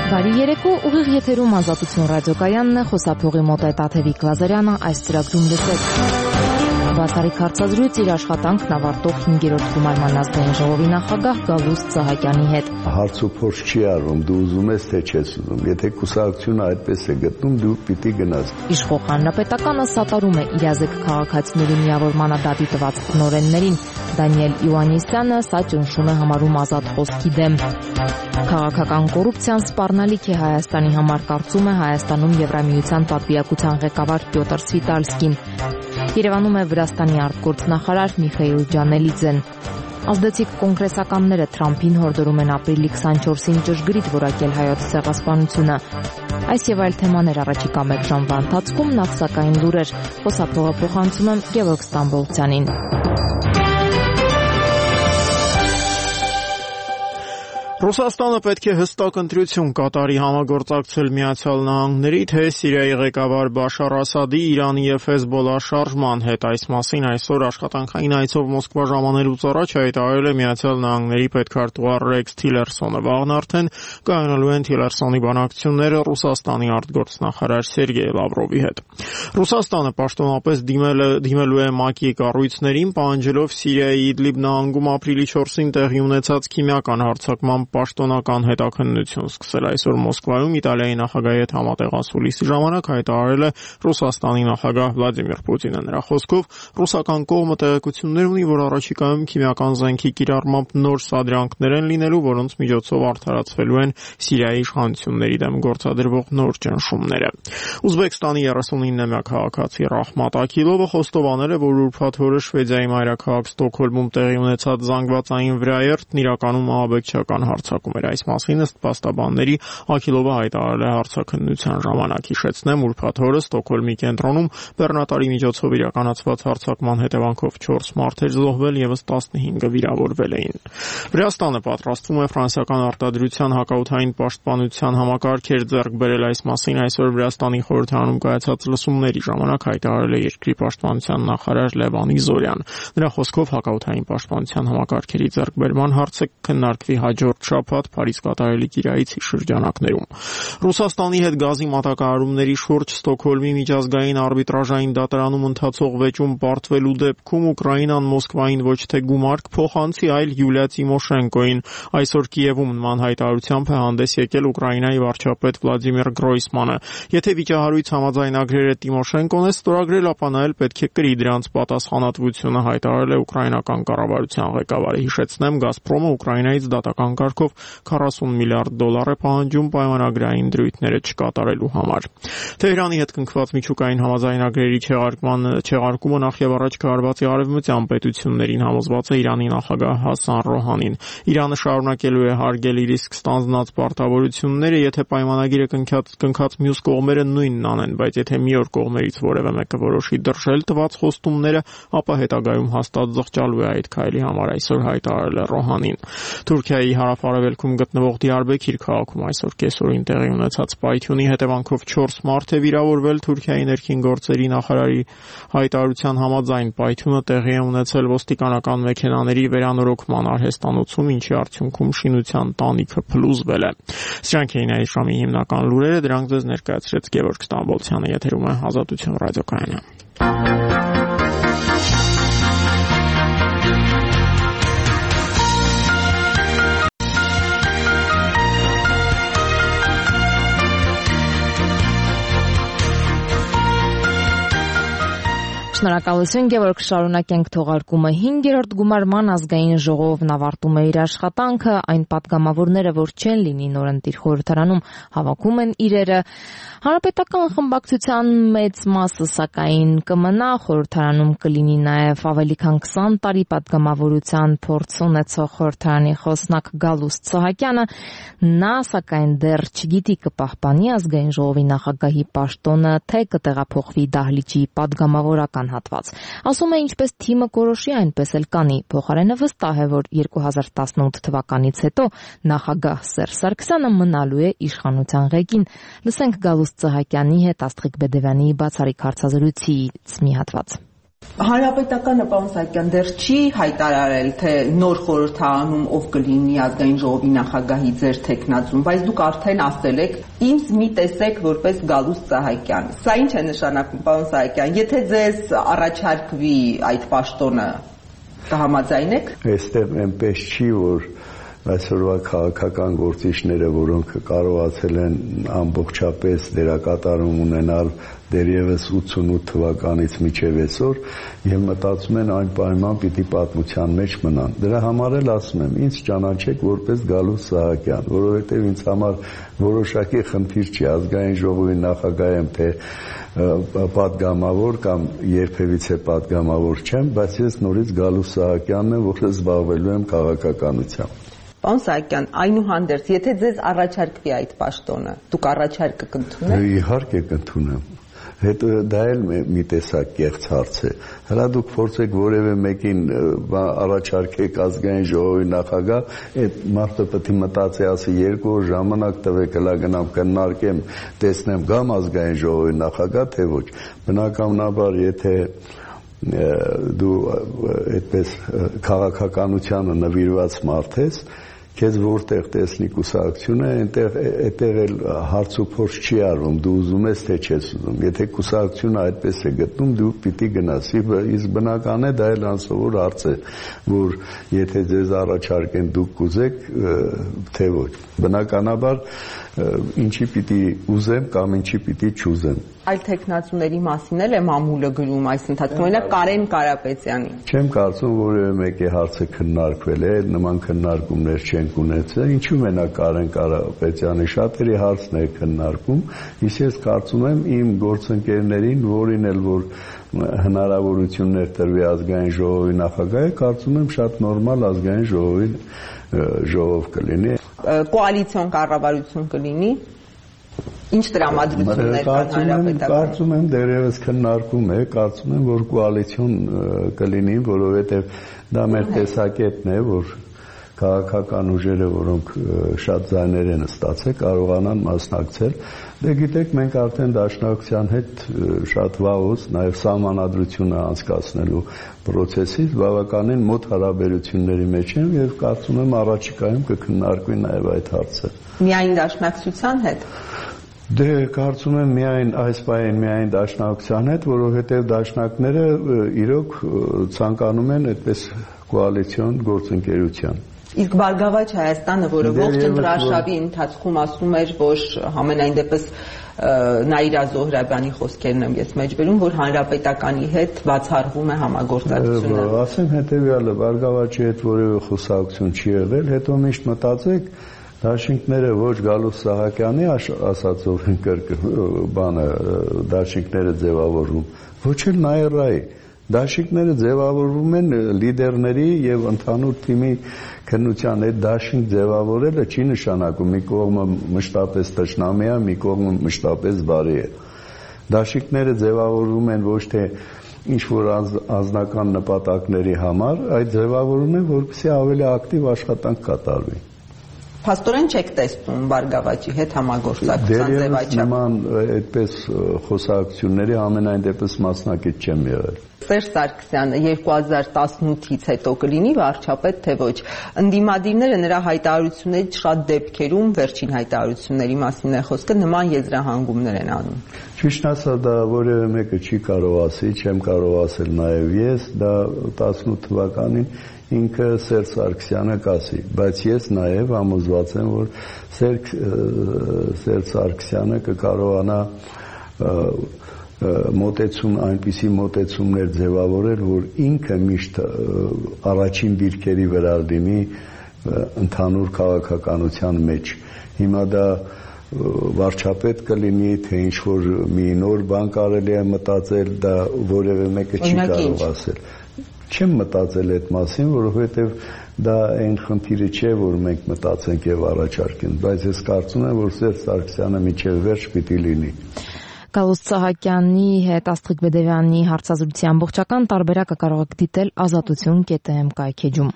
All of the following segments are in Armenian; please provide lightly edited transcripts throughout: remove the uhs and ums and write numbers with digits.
Բարի երեկո, ուղիղ եթերում Ազատություն ռադիոկայանն է, խոսափողի մոտ է Տաթևիկ Լազարյանը, այս ծրագրում լսեք։ Բացառիկ հարցազրույց իր աշխատանքն ավարտող 5-րդ գումարման ազգային ժողովի նախագահ Գալուստ Սահակյանի հետ։ Հարց ու փորձ չի արվում, դու ուզում ես թե չես ուզում, եթե կուսակցությունը այդպես է գտնում, դու պիտի գնաս։ Իշխող հանրապետականը սատարում է իրազեկ քաղաքացիների միավորմանը դատի տված տնօրեններին։ Դանիել Իոաննիսյանը սա ճնշում է համարում ազատ խոսքի դեմ։ Քաղաքական կոռուպցիան սպառնալիք է Հայաստանի համար, կարծում է Հայաստանում Եվրամիության պատվիրակության ղեկավար Պյոտր Սվիտալսկին։ Երևանում է Վրաստանի արտգործնախարար Միխայիլ Ջանելիձեն։ Ազդեցիկ կոնգրեսականները Թրամփին հորդորում են ապրիլի 24-ին ճշգրիտ որակել հայոց ցեղասպանությունը։ Այս եւ այլ թեմաներ առաջիկա մեկ ժամվա ընթացքում, նախ սակայն լուրեր, խոսափողը փոխանցում եմ Գևորգ Ստամբոլցյանին։ Ռուսաստանը պետք է հստակ ընտրություն կատարի համագործակցել Միացյալ Նահանգների, թե Սիրիայի ղեկավար Բաշար Ասադի, Իրանի եւ Հեզբոլլա շարժման հետ։ Այս մասին այսօր աշխատանքային այցով Մոսկվա ժամանելուց առաջ հայտարարել է Միացյալ Նահանգների պետքարտուղար Ռեքս Թիլերսոնը։ Վաղն արդեն կայանալու են Թիլերսոնի բանակցությունները Ռուսաստանի արտգործնախարար Սերգեյ Լավրովի հետ։ Ռուսաստանը պաշտոնապես դիմելու է ՄԱԿ-ի կառույցներին, պահանջելով Սիրիայի Իդլիբ նահանգում ապրիլի 4-ին տեղի ունեցած քիմիական հարձակման պաշտոնական հետաքննություն սկսել։ Այսօր Մոսկվայում Իտալիայի նախագահի հետ համատեղ ասուլիսի ժամանակ հայտարարել է Ռուսաստանի նախագահ Վլադիմիր Պուտինը։ Նրա խոսքով ռուսական կողմը տեղեկություններ ունի, որ առաջիկայում քիմիական զենքի կիրառմամբ նոր սադրանքներ են լինելու, որոնց միջոցով արդարացվելու են Սիրիայի իշխանությունների դեմ գործադրվող նոր ճնշումները։ Ուզբեկստանի 39-ամյա քաղաքացի Ռահմատ Աքիլովը խոստովանել է, որ ուրբաթ օրը Շվեդիայի մայրաքաղաք Ստոկհոլմում տեղի ունեցած զանգվածային վրաերթն իրականում ահաբեկչական հարձակում էր։ Այս մասին ըստ փաստաբանների Աքիլովը հայտարարել է հարցաքննության ժամանակ։ Հիշեցնեմ, ուրբաթ օրը Ստոկհոլմի կենտրոնում բեռնատարի միջոցով իրականացված հարձակման հետևանքով 4 մարդ էր զոհվել, եւս 15-ը վիրավորվել էին։ Վրաստանը պատրաստվում է ֆրանսիական արտադրության հակաօդային պաշտպանության համակարգեր ձեռք բերել։ Այս մասին այսօր Վրաստանի խորհրդարանում կայացած լսումների ժամանակ հայտարարել է երկրի պաշտպանության նախարար Լևան Իզորյան։ Նրա խոսքով հակաօդային պաշտպանության համակարգերի ձեռքբերման հարցը քննարկվի հաջորդ շաբաթ Փարիզ կատարելիք իրայցի շրջանակներում։ Ռուսաստանի հետ գազի մատակարարումների շուրջ Ստոկհոլմի միջազգային արբիտրաժային դատարանում ընթացող վեճում պարտվելու դեպքում Ուկրաինան Մոսկվային ոչ թե գումար կփոխանցի, այլ Յուլիա Տիմոշենկոին։ Այսօր Կիևում նման հայտարարությամբ է հանդես եկել Ուկրաինայի վարչապետ Վլադիմիր Գրոյսմանը։ Եթե վիճահարույց համաձայնագրերը Տիմոշենկոն է ստորագրել, ապա նա էլ պետք է կրի դրանց պատասխանատվությունը, հայտարարել է ուկրաինական կառավարության ղեկավարը։ Հիշեցնեմ, Գազպրոմը Ուկրաինայից դատական կարգով $40 միլիարդ է պահանջում պայմանագրային դրույթները չկատարելու համար։ Թեհրանի հետ կնքված միջուկային համաձայնագրերի չեղարկումը նախ եւ առաջ կարգավորի արևմտյան պետություններին, համոզված է Իրանի նախագահ Հասան Ռոհանին։ Իրանը շարունակելու է հարգել իր իսկ ստանձնած պարտավորությունները, եթե պայմանագիրը կնքած մյուս կողմերը նույնն անեն, բայց եթե մի օր կողմերից որևէ մեկը որոշի դրժել տված խոստումները, ապա հետագայում հաստատ զղջալու է այդ քայլի համար, այսօր հայտարարել է Ռոհանին։ Թուրքիայի հարավ-արևելքում գտնվող Դիարբեքիր քաղաքում այսօր կեսօրին տեղի ունեցած պայթյունի հետևանքով 4 մարդ է վիրավորվել։ Թուրքիայի ներքին գործերի նախարարի հայտարարության համաձայն պայթյունը տեղի է ունեցել ոստիկանական մեքենաների վերանորոգման արհեստանոցում, ինչի արդյունքում շինության տանիքը փլուզվել է։ Սրանք էին այս ժամի հիմնական լուրերը, դրանք ձեզ ներկայացրեց Գևորգ Ստամբոլցյանը, եթերում է Ազատություն ռադիոկայանը։ Շնորհակալություն Գևորգ, շարունակենք թողարկումը։ 5-րդ գումարման ազգային ժողովն ավարտում է իր աշխատանքը, այն պատգամավորները, որ չեն լինի նորընտիր խորհրդարանում, հավաքում են իրերը։ Հանրապետական խմբակցության մեծ մասը սակայն կմնա, խորհրդարանում կլինի նաև ավելի քան 20 տարի պատգամավորության փորձ ունեցող խորհրդարանի խոսնակ Գալուստ Սահակյանը, նա սակայն դեռ չգիտի կպահպանի ազգային ժողովի նախագահի պաշտոնը, թե կտեղափոխվի Դահլիճի պատգամավորական հատված։ Ասում է, ինչպես թիմը կորոշի, այնպես էլ կանի։ Փոխարենը վստահ է, որ 2018 թվականից հետո նախագահ Սերժ Սարգսյանը մնալու է իշխանության ղեկին։ Լսենք Գալուստ Սահակյանի հետ Աստղիկ Բեդևյանի բացառիկ հարցազրույցից մի հատված։ Հանրապետականը պարոն Սահակյան դեռ չի հայտարարել, թե նոր խորհրդարանում ով կլինի ազգային ժողովի նախագահի ձեր թեկնածուն, բայց դուք արդեն ասել եք, ինձ մի տեսեք որպես Գալուստ Սահակյան։ Սա ինչ է նշանակում, պարոն Սահակյան, եթե ձեզ առաջարկվի այդ պաշտոնը, կհամաձայնեք։ Այստեղ այնպես չի, որ այսօրվա քաղաքական գործիչները, որոնք կարողացել են ամբողջապես դերակատարում ունենալ դեռևս 88 թվականից մինչև այսօր եւ մտածում են այն պայման պիտի պատմության մեջ մնան։ Դրա համար էլ ասում եմ, ինձ ճանաչեք որպես Գալուստ Սահակյան, որովհետեւ ինձ համար որոշակի խնդիր չի ազգային ժողովի նախագահ եմ, թե պատգամավոր կամ երբևիցե պատգամավոր չեմ, բայց ես նորից Գալուստ Սահակյանն եմ, որը զբաղվելու եմ քաղաքականությամբ։ Պարոն Սահակյան, այնուհանդերձ, եթե ձեզ առաջարկվի այդ պաշտոնը, դուք առաջարկը կընդունեք։ Իհարկե կընդունեմ։ Հետո դա էլ մի տեսակ կեղծ հարց է։ Հələ դուք փորձեք որևէ մեկին առաջարկեք ազգային ժողովի նախագահ, այդ մարդը պետք է մտածի, ասի 2 օր ժամանակ տվեք, հələ գնամ քննարկեմ, տեսնեմ գամ ազգային ժողովի նախագահ, թե ոչ։ Բնականաբար, եթե դու այդպես քաղաքականությանը նվիրված մարդ ես, քեզ որտեղ տեսնի կուսակցությունը, այնտեղ էլ հարց ու փորձ չի արվում, դու ուզում ես թե չես ուզում։ Եթե կուսակցությունը այդպես է գտնում, դու պիտի գնաս։ Իսկ բնական է, դա էլ անսովոր հարց է, որ եթե ձեզ առաջարկեն դուք կուզեք, թե ոչ։ Բնականաբար ինչի պիտի ուզեմ կամ ինչի պիտի չուզեմ։ Այլ թեկնածուների մասին էլ է մամուլը գրում այս ընթացքում, օրինակ Կարեն Կարապետյանի։ Չեմ կարծում որևէ մեկի հարցը քննարկվել է, նման քննարկումներ չենք ունեցել, ինչու մենակ Կարեն Կարապետյանի, շատերի հարցն է քննարկում, իսկ ես կարծում եմ իմ գործընկերներին, որին էլ որ հնարավորություններ տրվի ազգային ժողովի նախագահը, կարծում եմ շատ նորմալ ազգային ժողովի ժողով կլինի։ Կոալիցիոն կառավարություն կլինի։ Ինչ տրամադրություններ կան հանրապետական։ Կարծում եմ դեռևս քննարկում է, կարծում եմ որ կոալիցիոն կլինի, որովհետև դա մեր տեսակետն է, որ քաղաքական ուժերը, որոնք շատ ձայներ են ստացել, կարողանան մասնակցել։ Դե գիտեք, մենք արդեն դաշնակցության հետ շատ վաղուց, նաև սահմանադրությունը անցկացնելու process-ից բավականին մոտ հարաբերությունների մեջ են եւ կարծում եմ առաջիկայում կքննարկվի նաև այդ հարցը։ Միայն դաշնակցության հետ։ Դե կարծում եմ միայն այս պահին միայն դաշնակցության հետ, որովհետև դաշնակները իրոք ցանկանում են այդպես կոալիցիոն գործընկերության։ Իսկ Բարգավաճ Հայաստանը, որը ողջ ընտրարշավի ընթացքում ասում էր, որ համենայն դեպս Նաիրա Զոհրաբյանի խոսքերն եմ ես մեջ բերում, որ հանրապետականի հետ բացառվում է համագործակցությունը։ Ասեմ հետևյալը, Բարգավաճի հետ որևէ խոսակցություն չի եղել, հետո միշտ մտածեք դաշինքները ոչ Գալուստ Սահակյանի ասածով բանը դաշինքները ձևավորվում, ոչ էլ Նաիրայի։ Դաշինքները ձևավորվում են լիդերների եւ ընդհանուր թիմի քննության այդ դաշինք ձևավորելը չի նշանակում մի կողմը մշտապես տշնամի է, մի կողմը մշտապես բարի է։ Դաշինքները ձևավորվում են ոչ թե ինչ որ անձնական նպատակների համար, այլ ձևավորվում են, որպեսզի ավելի ակտիվ աշխատանք կատարվի։ Փաստորեն չեք տեսնում Բարգավաճի հետ համագործակցության ձևաչափ։ Նման այդպես խոսակցությունների ամենայն դեպս մասնակից չեմ եղել։ Սերժ Սարգսյանը 2018-ից հետո կլինի վարչապետ, թե ոչ։ Ընդդիմադիրները նրա հայտարարություններից շատ դեպքերում, վերջին հայտարարությունների մասին է խոսքը, նման եզրահանգումներ են անում։ Ճիշտ ասած, դա որևէ մեկը չի կարող ասի, չեմ կարող ասել նաև ես, դա 18 թվականին ինքը Սերժ Սարգսյանը կասի, բայց ես նաև համոզված եմ, որ Սերժ Սարգսյանը կկարողանա այնպիսի մոտեցումներ ձևավորել, որ ինքը միշտ առաջին դիրքերի վրա լինի ընդհանուր քաղաքականության մեջ։ Հիմա դա վարչապետ կլինի, թե ինչ-որ մի նոր բան կարելի է մտածել, դա որևէ մեկը չի կարող ասել։ Չեմ մտածել այդ մասին, որովհետև դա այն խնդիրը չէ, որ մենք մտածենք եւ առաջարկենք, բայց ես կարծում եմ, որ Սերժ Սարգսյանը մինչև վերջ պիտի լինի։ Գալուստ Սահակյանի հետ Աստղիկ Բեդևյանի հարցազրույցի ամբողջական տարբերակը կարող եք դիտել azatutun.am կայքեջում։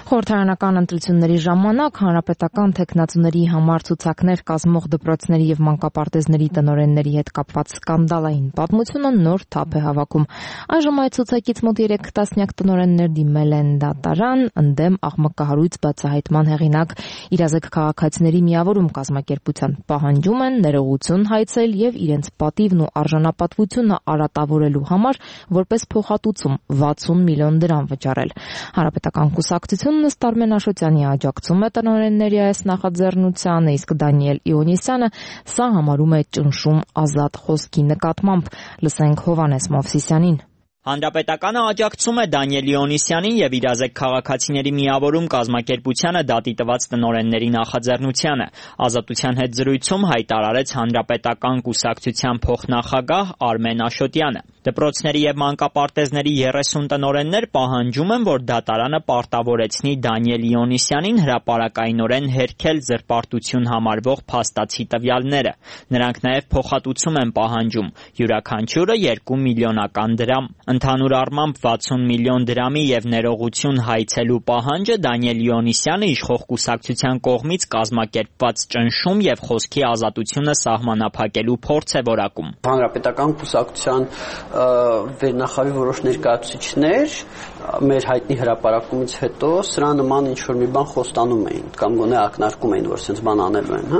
Խորհրդարանական ընտրությունների ժամանակ հանրապետական թեկնածուների համար ցուցակներ կազմող դպրոցների եւ մանկապարտեզների տնօրենների հետ կապված սկանդալային պատմությունը նոր թափ է հավաքում։ Այժմ այդ ցուցակից մոտ 3 տասնյակ տնօրեններ դիմել են դատարան ընդդեմ աղմկահարույց բացահայտման հեղինակ իրազեկ քաղաքացիների միավորում կազմակերպության պահանջում են ներողություն հայցել եւ իրենց պատիվն ու արժանապատվությունը արատավորելու համար որպես փոխհատուցում 60 միլիոն դրամ վճարել։ Հանրապետական կուսակցությունը ըստ Արմեն Աշոտյանի աջակցում է տնօրենների այս նախաձեռնությանը, իսկ Դանիել Իոնիսյանը սա համարում է ճնշում ազատ խոսքի նկատմամբ։ Լսենք Հովհաննես Մովսիսյանին։ Հանրապետականը աջակցում է Դանիել Իոնիսյանին եւ իրազեկ քաղաքացիների միավորում կազմակերպությանը դատի տված տնօրենների նախաձեռնությանը։ Ազատության հետ զրույցում հայտարարեց Հանրապետական կուսակցության փոխնախագահ Արմեն Աշոտյանը։ Դպրոցների եւ մանկապարտեզների 30 տնօրեններ պահանջում են, որ դատարանը պարտավորեցնի Դանիել Իոնիսյանին հրապարակայնորեն հերքել զրպարտություն համարվող փաստացի տվյալները։ Նրանք նաեւ փոխհատուցում են պահանջում՝ յուրաքանչյուրը 2 միլիոնական դրամ։ Ընդհանուր առմամբ 60 միլիոն դրամի եւ ներողություն հայցելու պահանջը Դանիել Իոնիսյանը իշխող կուսակցության կողմից կազմակերպված ճնշում եւ խոսքի ազատությունը սահմանափակելու փորձ է որակում։ Հանրապետական կուսակցության վերնախավի որոշ ներկայացուցիչներ մեր հայտնի հրապարակումից հետո սրա նման ինչ որ մի բան խոստանում էին կամ գոնե ակնարկում էին, որ sense բան անելու են,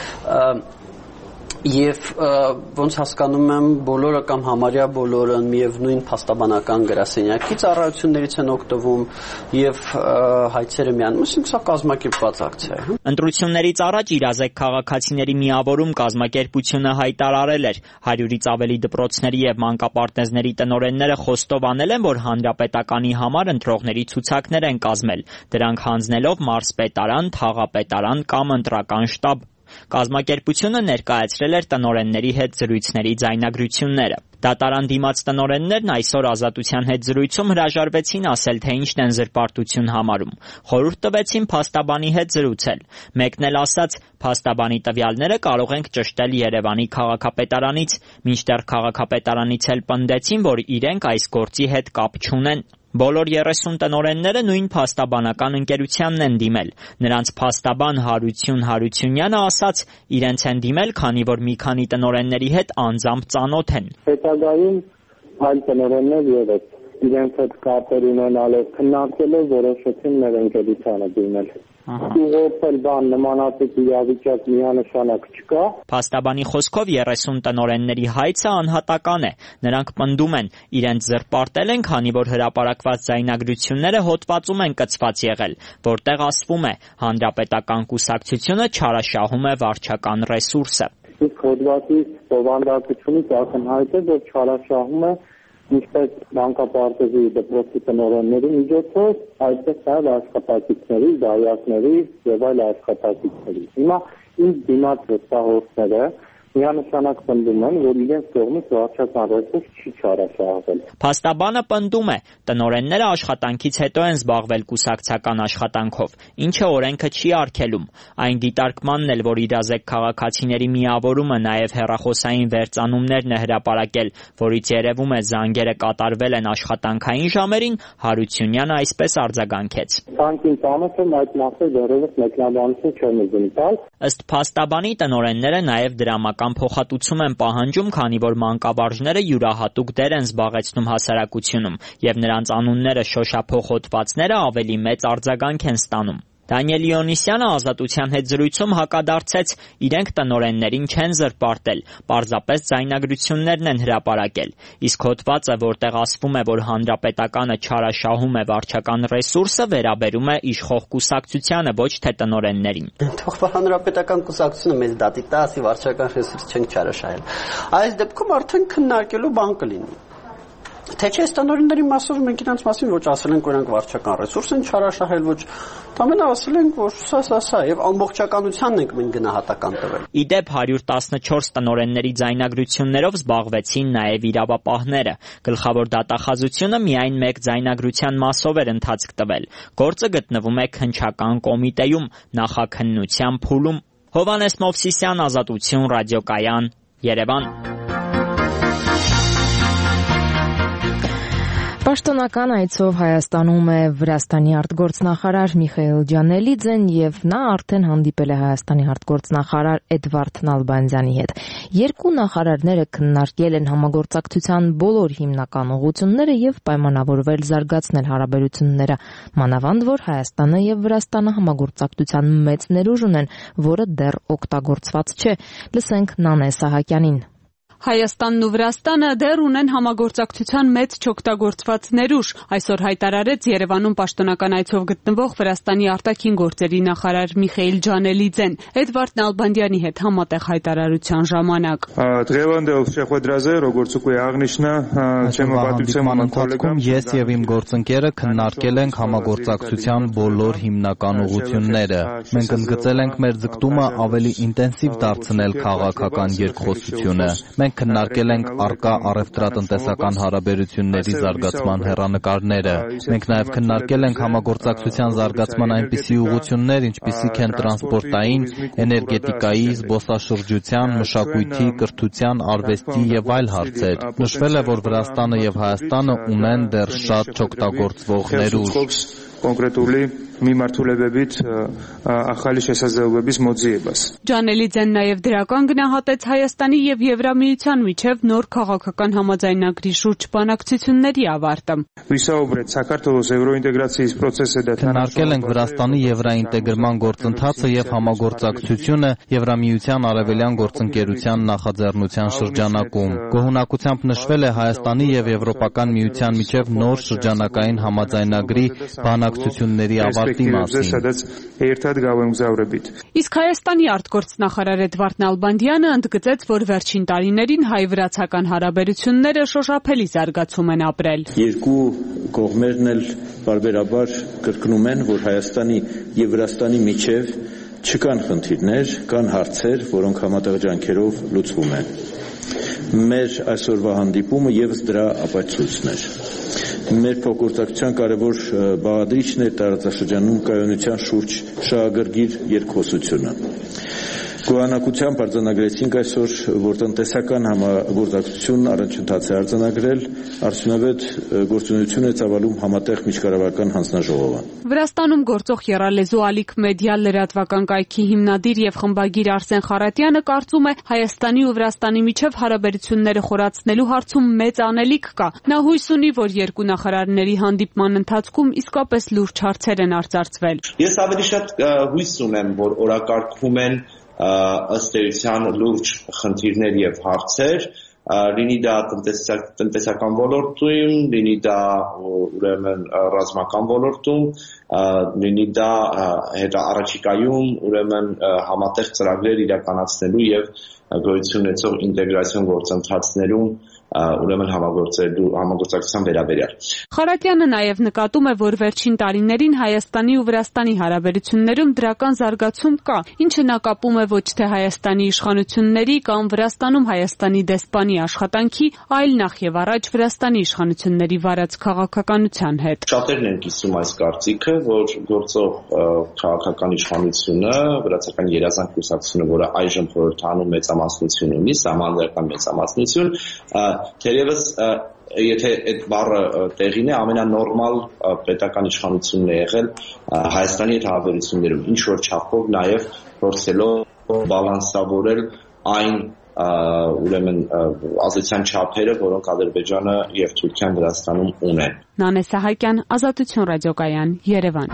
Եվ ոնց հասկանում եմ բոլորը կամ համարյա բոլորը միևնույն փաստաբանական գրասենյակի ծառայություններից են օգտվում եւ հայցերը միանում, ասենք սա կազմակերպված ակցիա է։ Ընտրություններից առաջ իրազեկ քաղաքացիների միավորում կազմակերպությունը հայտարարել էր 100-ից ավելի դպրոցների եւ մանկապարտեզների տնօրենները խոստովանել են, որ հանրապետականի համար ընտրողների ցուցակներ են կազմել, դրանք հանձնելով մարզպետարան, թաղապետարան կամ ընտրական շտաբ։ Կազմակերպությունը ներկայացրել էր տնօրենների հետ զրույցների ձայնագրությունները։ Դատարան դիմաց տնօրեններն այսօր Ազատության հետ զրույցում հրաժարվեցին ասել, թե ինչն են զրպարտություն համարում։ Խորհուրդ տվեցին փաստաբանի հետ զրուցել։ Մեկն էլ ասաց, փաստաբանի տվյալները կարող ենք ճշտել Երևանի քաղաքապետարանից, մինչդեռ քաղաքապետարանից էլ պնդեցին, որ իրենք այս գործի հետ կապ չունեն։ Բոլոր 30 տնօրենները նույն փաստաբանական ընկերությանն են դիմել։ Նրանց փաստաբան Հարություն Հարությունյանը ասաց, իրենց են դիմել, քանի որ մի քանի տնօրենների հետ անձամբ ծանոթ են։ Հետագայում այլ տնօրեններ ևս իրենց հետ կապեր ունենալով քննարկելով որոշեցին մեր ընկերությանը դիմել։ Ուղղակի բան նմանատիպ իրավիճակ միանշանակ չկա։ Փաստաբանի խոսքով 30 տնօրենների հայցը անհատական է։ Նրանք պնդում են, իրենց զրպարտել են, քանի որ հրապարակված ձայնագրությունները հոդվածում են կցված եղել, որտեղ ասվում է, հանրապետական կուսակցությունը չարաշահում է վարչական ռեսուրսը։ Իսկ հոդվածի բովանդակությունից ակնհայտ է, որ չարաշահում է ինչպես մանկապարտեզի դպրոցի տնօրենների միջոցով, այդպես նաև աշխատակիցների, դայակների եւ այլ աշխատակիցների։ Հիմա ինձ դիմաց վստահողները միանշանակ պնդում են, որ իրենց կողմից վարչական ռեսուրս չի չարաշահվել։ Փաստաբանը պնդում է, տնօրենները աշխատանքից հետո են զբաղվել կուսակցական աշխատանքով, ինչը օրենքը չի արգելում։ Այն դիտարկմանն էլ, որ իրազեկ քաղաքացիների միավորումը նաև հեռախոսային վերծանումներն է հրապարակել, որից երևում է զանգերը կատարվել են աշխատանքային ժամերին, Հարությունյանը այսպես արձագանքեց։ Ցանկին ծանոթ եմ այդ մասը դեռևս մեկնաբանություն չեմ ուզում տալ։ Ըստ փաստաբանի տնօրենները նաև դրամական փոխհատուցում են պահանջում, քանի որ մանկավարժները յուրահատուկ դեր են զբաղեցնում հասարակությունում եւ նրանց անունները շոշափող հոդվածները ավելի մեծ արձագանք են ստանում։ Դանիել Իոնիսյանը Ազատության հետ զրույցում հակադարձեց, իրենք տնօրեններին չեն զրպարտել, պարզապես ձայնագրություններն են հրապարակել։ Իսկ հոդվածը, որտեղ ասվում է, որ հանրապետականը չարաշահում է վարչական ռեսուրսը, վերաբերում է իշխող կուսակցությանը, ոչ թե տնօրեններին։ Թող հանրապետական կուսակցությունը մեզ դատի տա, ասի վարչական ռեսուրս չենք չարաշահել։ Այս դեպքում արդեն քննարկելու բան կլինի։ Թե չէ տնօրենների մասով մենք իրենց մասին ոչ ասել ենք, որ նրանք վարչական ռեսուրս են չարաշահել, ոչ Տամենը ասել ենք, որ սա եւ ամբողջականությանն ենք մենք գնահատական տվել։ Իդեպ 114 տնօրենների ձայնագրություններով զբաղվեցին նաեւ իրավապահները։ Գլխավոր դատախազությունը միայն մեկ ձայնագրության մասով էր ընթացք տվել։ Գործը գտնվում է քննչական կոմիտեում, նախաքննության փուլում։ Հովհաննես Մովսիսյան, Ազատություն, ռադիոկայան, Երևան։ Պաշտոնական այցով Հայաստանում է Վրաստանի արտգործնախարար Միխայիլ Ջանելիձեն եւ նա արդեն հանդիպել է Հայաստանի արտգործնախարար Էդվարդ Նալբանդյանի հետ։ Երկու նախարարները քննարկել են համագործակցության բոլոր հիմնական ուղղությունները եւ պայմանավորվել զարգացնել հարաբերությունները, մանավանդ որ Հայաստանը եւ Վրաստանը համագործակցության մեծ ներուժ ունեն, որը դեռ օգտագործված չէ։ Լսենք Նանե Սահակյանին։ Հայաստանն ու Վրաստանը դեռ ունեն համագործակցության մեծ չօգտագործված ներուժ, այսօր հայտարարեց Երևանում պաշտոնական այցով գտնվող Վրաստանի արտաքին գործերի նախարար Միխայիլ Ջանելիձեն, Էդվարդ Նալբանդյանի հետ համատեղ հայտարարության ժամանակ։ Ընթացքում ես եւ իմ գործընկերը քննարկել ենք համագործակցության բոլոր հիմնական ուղղությունները։ Մենք ընդգծել ենք մեր ձգտումը ավելի ինտենսիվ դարձնել քաղաքական երկխոսությունը։ Մենք քննարկել ենք առկա առևտրատնտեսական հարաբերությունների զարգացման հեռանկարները։ Մենք նաև քննարկել ենք համագործակցության զարգացման այնպիսի ուղղություններ, ինչպիսիք են տրանսպորտային, էներգետիկայի, զբոսաշրջության, մշակույթի, կրթության, արվեստի եւ այլ հարցեր։ Նշվել է, որ Վրաստանը եւ Հայաստանը ունեն դեռ շատ չօգտագործվող ներուժ։ Կոնկրետուլի մի մարտուլեբեբից ախալի շեսազեուբեբից մոձիեբաս։ Ջանելիձեն նաև դրական գնահատեց Հայաստանի եւ Եվրամիության միջև նոր քաղաքական համաձայնագրի շուրջ բանակցությունների ավարտը։ Քննարկել ենք Վրաստանի եվրաինտեգրման գործընթացը եւ համագործակցությունը Եվրամիության արևելյան գործընկերության նախաձեռնության շրջանակում։ Գոհունակությամբ նշվել է Հայաստանի եւ Եվրոպական միության միջև նոր շրջանակային համաձայնագրի բանակցությունների ավարտի մասին։ Իսկ Հայաստանի արտգործնախարար Էդվարդ Նալբանդյանը ընդգծեց, որ վերջին տարիներին հայ-վրացական հարաբերությունները շոշափելի զարգացում են ապրել։ Երկու կողմերն էլ բարբերաբար կրկնում են, որ Հայաստանի եւ Վրաստանի միջև չկան խնդիրներ, կան հարցեր, որոնք համատեղ ջանքերով լուծվում են։ Մեր այսօրվա հանդիպումը եւս դրա ապացույցն էր։ Մեր փոխգործակցության կարևոր բաղադրիչն է տարածաշրջանում կայունության շուրջ շահագրգիռ երկխոսությունը։ Գոհունակությամբ արձանագրեցինք այսօր, որ տնտեսական համագործակցությունն առաջընթաց է արձանագրել, արդյունավետ գործունեություն է ծավալում համատեղ միջկառավարական հանձնաժողովը։ Վրաստանում գործող եռալեզու Ալիք մեդիա լրատվական կայքի հիմնադիր եւ խմբագիր Արսեն Խարատյանը կարծում է Հայաստանի ու Վրաստանի միջև հարաբերությունները խորացնելու հարցում մեծ անելիք կա։ Նա հույս ունի, որ երկու նախարարների հանդիպման ընթացքում իսկապես լուրջ հարցեր են արծարծվել։ Ես ավելի շատ հույս ունեմ, որ օրակարգվում են ըստ էության լուրջ խնդիրներ եւ հարցեր, լինի դա տնտեսական ոլորտում, լինի դա ուրեմն ռազմական ոլորտում, լինի դա առաջիկայում ուրեմն համատեղ ծրագրեր իրականացնելու եւ գոյություն ունեցող ինտեգրացիոն գործընթացներում ուրեմն համագործակցության վերաբերյալ։ Խարատյանը նաև նկատում է, որ վերջին տարիներին Հայաստանի ու Վրաստանի հարաբերություններում դրական զարգացում կա, ինչը նա կապում է ոչ թե Հայաստանի իշխանությունների կամ Վրաստանում Հայաստանի դեսպանի աշխատանքի, այլ նախ եւ առաջ Վրաստանի իշխանությունների վարած քաղաքականության հետ։ Շատերն են կիսում այս կարծիքը, որ գործող քաղաքական իշխանությունը, վրացական երազանք կուսակցությունը, որը այժմ խորհրդանում մեծամասնություն ունի, սահմանադրական մեծամասնություն, թերևս եթե այդ բառը տեղին է, ամենանորմալ պետական իշխանությունն է եղել Հայաստանի հետ հարաբերություններում, ինչ որ չափով նաև փորձելով բալանսավորել այն ուրեմն ազդեցության չափերը, որոնք Ադրբեջանը եւ Թուրքիան Վրաստանում ունեն։ Նանե Սահակյան, Ազատություն ռադիոկայան, Երևան։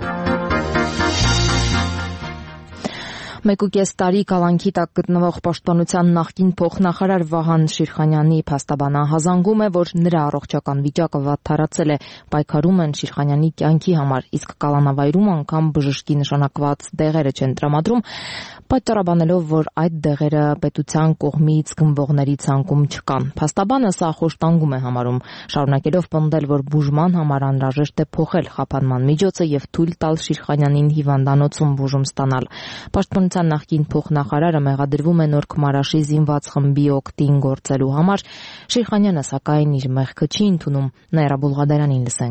1.5 տարի կալանքի տակ գտնվող պաշտպանության նախկին փոխնախարար Վահան Շիրխանյանի փաստաբանահազանգում է, որ նրա առողջական վիճակը վատթարացել է, պայքարում են Շիրխանյանի կյանքի համար, իսկ կալանավայրում անգամ բժշկի նշանակված դեղերը չեն տրամադրում, պատճառաբանելով, որ այդ դեղերը պետության կողմից գնվողների ցանկում չկան։ Փաստաբանը սա խոշտանգում է համարում, շարունակելով պնդել, որ բուժման համար անհրաժեշտ է փոխել խափանման միջոցը եւ թույլ տալ Շիրխանյանին հիվանդանոցում բուժում ստանալ։ Պաշտպանության նախկին փոխնախարարը մեղադրվում է Նոր Քմարաշի զինված խմբի օգտին գործելու համար։ Շիրխանյանը սակայն իր մեղքը չի ընդունում։ Նաիրա Բուլղադարանին լսենք։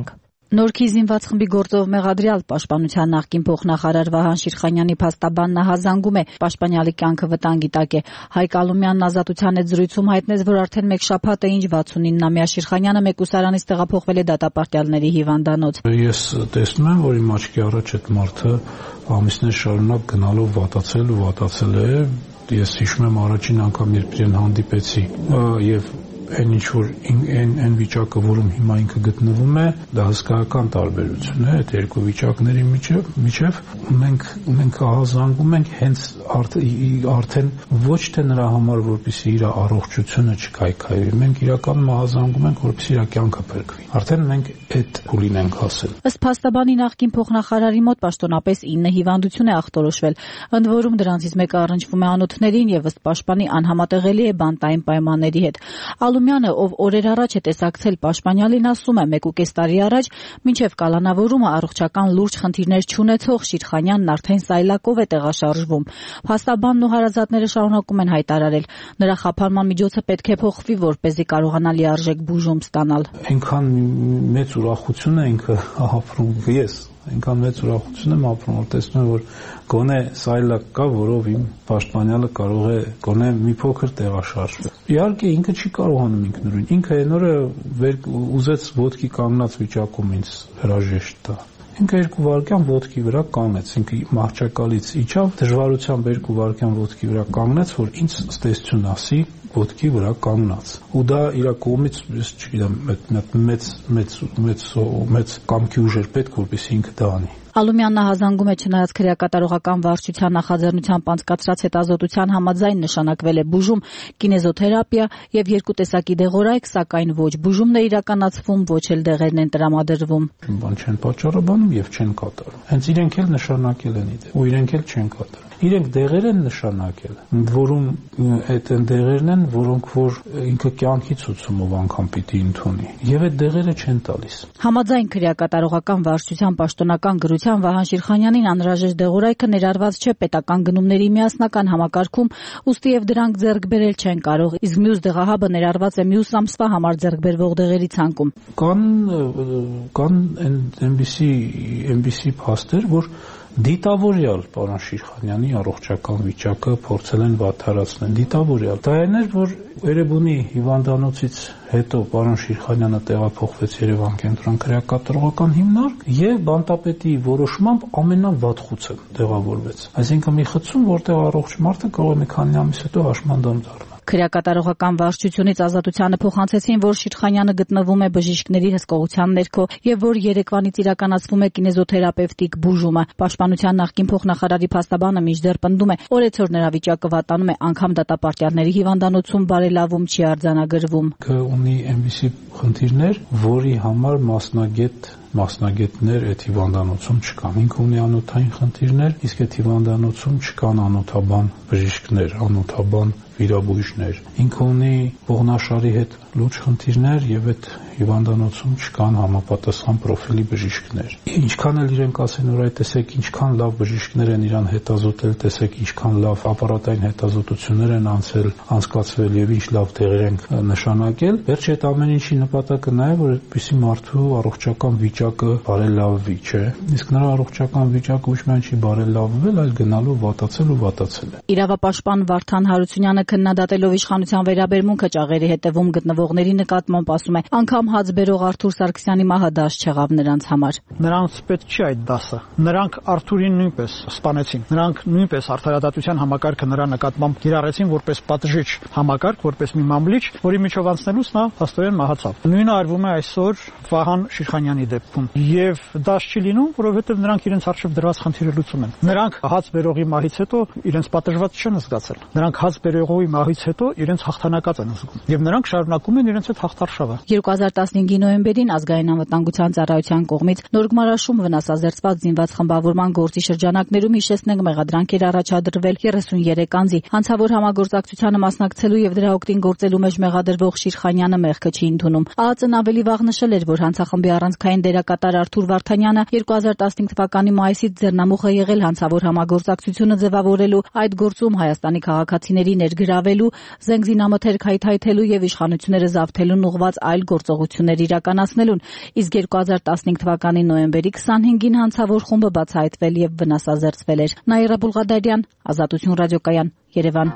Նորքի զինված խմբի գործով մեղադրյալ պաշտպանության նախկին փոխնախարար Վահան Շիրխանյանի փաստաբանն հազանգում է պաշտպանյալի կյանքը վտանգի տակ է։ Հայկ Ալումյանն Ազատության հետ զրույցում հայտնեց, որ արդեն մեկ շաբաթ է ինչ 69-ամյա Շիրխանյանը մեկուսարանից տեղափոխվել է դատապարտյալների հիվանդանոց։ Ես տեսնում եմ, որ իմ աչքի առաջ այդ մարդը ամիսներ շարունակ գնալով վատացել է։ Ես հիշում եմ առաջին անգամ, երբ իրեն հանդիպեցի եւ այն ինչ որ այն վիճակը, որում հիմա ինքը գտնվում է, դա հսկայական տարբերություն է այդ երկու վիճակների միջև։ Մենք ահազանգում ենք հենց արդեն ոչ թե նրա համար, որպեսզի իր առողջությունը չքայքայվի, մենք իրականում ահազանգում ենք, որպեսզի իր կյանքը փրկվի։ Արդեն մենք այդ փուլին ենք հասել։ Ըստ փաստաբանի նախկին փոխնախարարի մոտ պաշտոնապես 9 հիվանդություն է ախտորոշվել, ընդ որում դրանցից մեկը առնչվում է անոթներին եւ ըստ պաշտպանի անհամատեղելի է բանտային պայմանների հետ։ Ալումյանը, ով օրեր առաջ է տեսակցել պաշտպանյալին, ասում է 1.5 տարի առաջ, մինչև կալանավորումը առողջական լուրջ խնդիրներ չունեցող Շիրխանյանն արդեն սայլակով է տեղաշարժվում։ Փաստաբանն ու հարազատները շարունակում են հայտարարել, նրա խափանման միջոցը պետք է փոխվի, որպեսզի կարողանա լիարժեք բուժում ստանալ։ Այնքան մեծ ուրախություն է ինքը ապրում, ես այնքան մեծ ուրախություն եմ ապրում, որ տեսնում եմ, որ գոնե սայլակ կա, որով իմ պաշտպանյալը կարող է գոնե մի փոքր տեղաշարժվել։ Իհարկե ինքը չի կարողանում ինքնուրույն։ Ինքը այն օրը ուզեց ոտքի կանգնած վիճակում ինձ հրաժեշտ տա։ Ինքը 2 վայրկյան ոտքի վրա կանգնեց, ինքը մահճակալից իջավ, դժվարությամբ 2 վայրկյան ոտքի վրա կանգնեց, որ ինձ ստեսություն ասի ոտքի վրա կանգնած։ Ու դա իր կողմից, ես չգիտեմ, մեծ կամքի ուժ էր պետք, որպեսզի ինքը դա անի։ Ալումյանն հազանգում է, չնայած քրեակատարողական վարչության նախաձեռնությամբ անցկացրած հետազոտության համաձայն նշանակվել է բուժում, կինեզոթերապիա եւ 2 տեսակի դեղորայք, սակայն ոչ բուժումն է իրականացվում, ոչ էլ դեղերն են տրամադրվում։ Բան չեն պատճառաբանում եւ չեն կատարում։ Հենց իրենք էլ նշանակել են ու իրենք էլ չեն կատարում։ Իրենք դեղեր են նշանակել, որում այդ են դեղերն են, որոնք որ ինքը կյանքի ցուցումով անգամ պիտի ընդունի, եւ այդ դեղերը չեն տալիս։ Համաձայն քրեակատարողական վարչության պաշտոնական գրության Վահան Շիրխանյանին անհրաժեշտ դեղորայքը ներառված չէ պետական գնումների միասնական համակարգում, ուստի եւ դրանք ձեռք բերել չեն կարող, իսկ մյուս դեղահաբը ներառված է մյուս ամսվա համար ձեռք բերվող դեղերի ցանկում։ Կան այնպիսի փաստեր, որ դիտավորյալ պարոն Շիրխանյանի առողջական վիճակը փորձել են վատթարացնել, դիտավորյալ։ Դա այն էր, որ Էրեբունի հիվանդանոցից հետո պարոն Շիրխանյանը տեղափոխվեց Երևան կենտրոն քրեակատարողական հիմնարկ եւ բանտապետի որոշմամբ ամենավատխուցը տեղավորվեց։ Այսինքն մի խցում, որտեղ առողջ մարդը կարող է մի քանի ամիս հետո հաշմանդամ դառնալ։ Քրեակատարողական վարչությունից Ազատությանը փոխանցեցին, որ Շիրխանյանը գտնվում է բժիշկների հսկողության ներքո եւ որ Երևանից իրականացվում է կինեզոթերապևտիկ բուժումը։ Պաշտպանության նախկին փոխնախարարի փաստաբանը մինչդեռ պնդում է, օրեցօր նրա վիճակը վատանում է, անգամ դատապարտյալների հիվանդանոցում բարելավում չի արձանագրվում։ Ունի այնպիսի խնդիրներ, որի համար մասնագետներ այդ հիվանդանոցում չկան։ Ինքը ունի անոթային խնդիրներ, իսկ այդ հիվանդանոցում չկան անոթաբան բժիշկներ, անոթաբան վիրաբույժներ։ Ինքը ունի ողնաշարի հետ լուրջ խնդիրներ եւ այդ հիվանդանոցում չկան համապատասխան պրոֆիլի բժիշկներ։ Ինչքան էլ իրենք ասեն, որ այդ տեսեք ինչքան լավ բժիշկներ են իրան հետազոտել, տեսեք ինչքան լավ ապարատային հետազոտություններ են անցկացվել եւ ինչ լավ տեղեր են նշանակել, վերջ այդ ամեն ինչի նպատակը նա է, որ այդպիսի մարդու առողջական վիճակը բարելավվի, չէ։ Իսկ նրա առողջական վիճակը ոչ միայն չի բարելավվել, այլ գնալու վատացել է։ Իրավապաշտպան Վարդան Հարությունյանը քննադատելով իշխանության վերաբերմունքը ճաղերի հետևում գտնվողների նկատմամբ ասում է, անգամ հաց բերող Արթուր Սարգսյանի մահը դաս չեղավ նրանց համար։ Նրանց պետք չի այդ դասը։ Նրանք Արթուրին նույնպես սպանեցին։ Նրանք նույնպես արդարադատության համակարգը նրա նկատմամբ կիրառեցին որպես պատժիչ համակարգ, որպես մի մամլիչ, որի միջով անցնելուց նա հաստորեն մահացավ։ Նույնը արվում է այսօր Վահան Շիրխանյանի դեպքում։ Եվ դաս չի լինում, որովհետև նրանք իրենց առջև դրված խնդիրը լուծում են։ Նրանք հաց բերողի մահից հետո իրենց պատժված չեն զգացել։ Նրանք հաց բերողի մահից հետո իրենց հաղթանակած են զգում։ Եվ նրանք շարունակում են իրենց այդ հաղթարշավը։ 2015-ի նոյեմբերին ազգային անվտանգության ծառայության կողմից Նորգմարաշում վնասազերծված զինված խմբավորման գործի շրջանակներում հիշեցնենք մեղադրանք էր առաջադրվել 33 անձի։ Հանցավոր համագործակցությանը մասնակցելու եւ դրա օգտին գործելու մեջ մեղադրվող Շիրխանյանը մեղքը չի ընդունում։ ԱԱԾ-ն ավելի վաղ նշել էր, որ հանցախմբի առանցքային դերակատար Արթուր Վարդանյանը 2015 թվականի մայիսից ձեռնամուխ է եղել հանցավոր համագործակցությունը ձևավորելու, այդ գործում Հայաստանի քաղաքացիների ներգրավելու, զենք զինամթերք հայթայթելու եւ իշխանությունները զավթելուն ուղղված այլ գործողություններ իրականացնելուն, իսկ 2015 թվականի նոյեմբերի 25-ին հանցավոր խումբը բացահայտվել եւ վնասազերծվել էր։ Նաիրա Բուլղադարյան, Ազատություն ռադիոկայան, Երևան։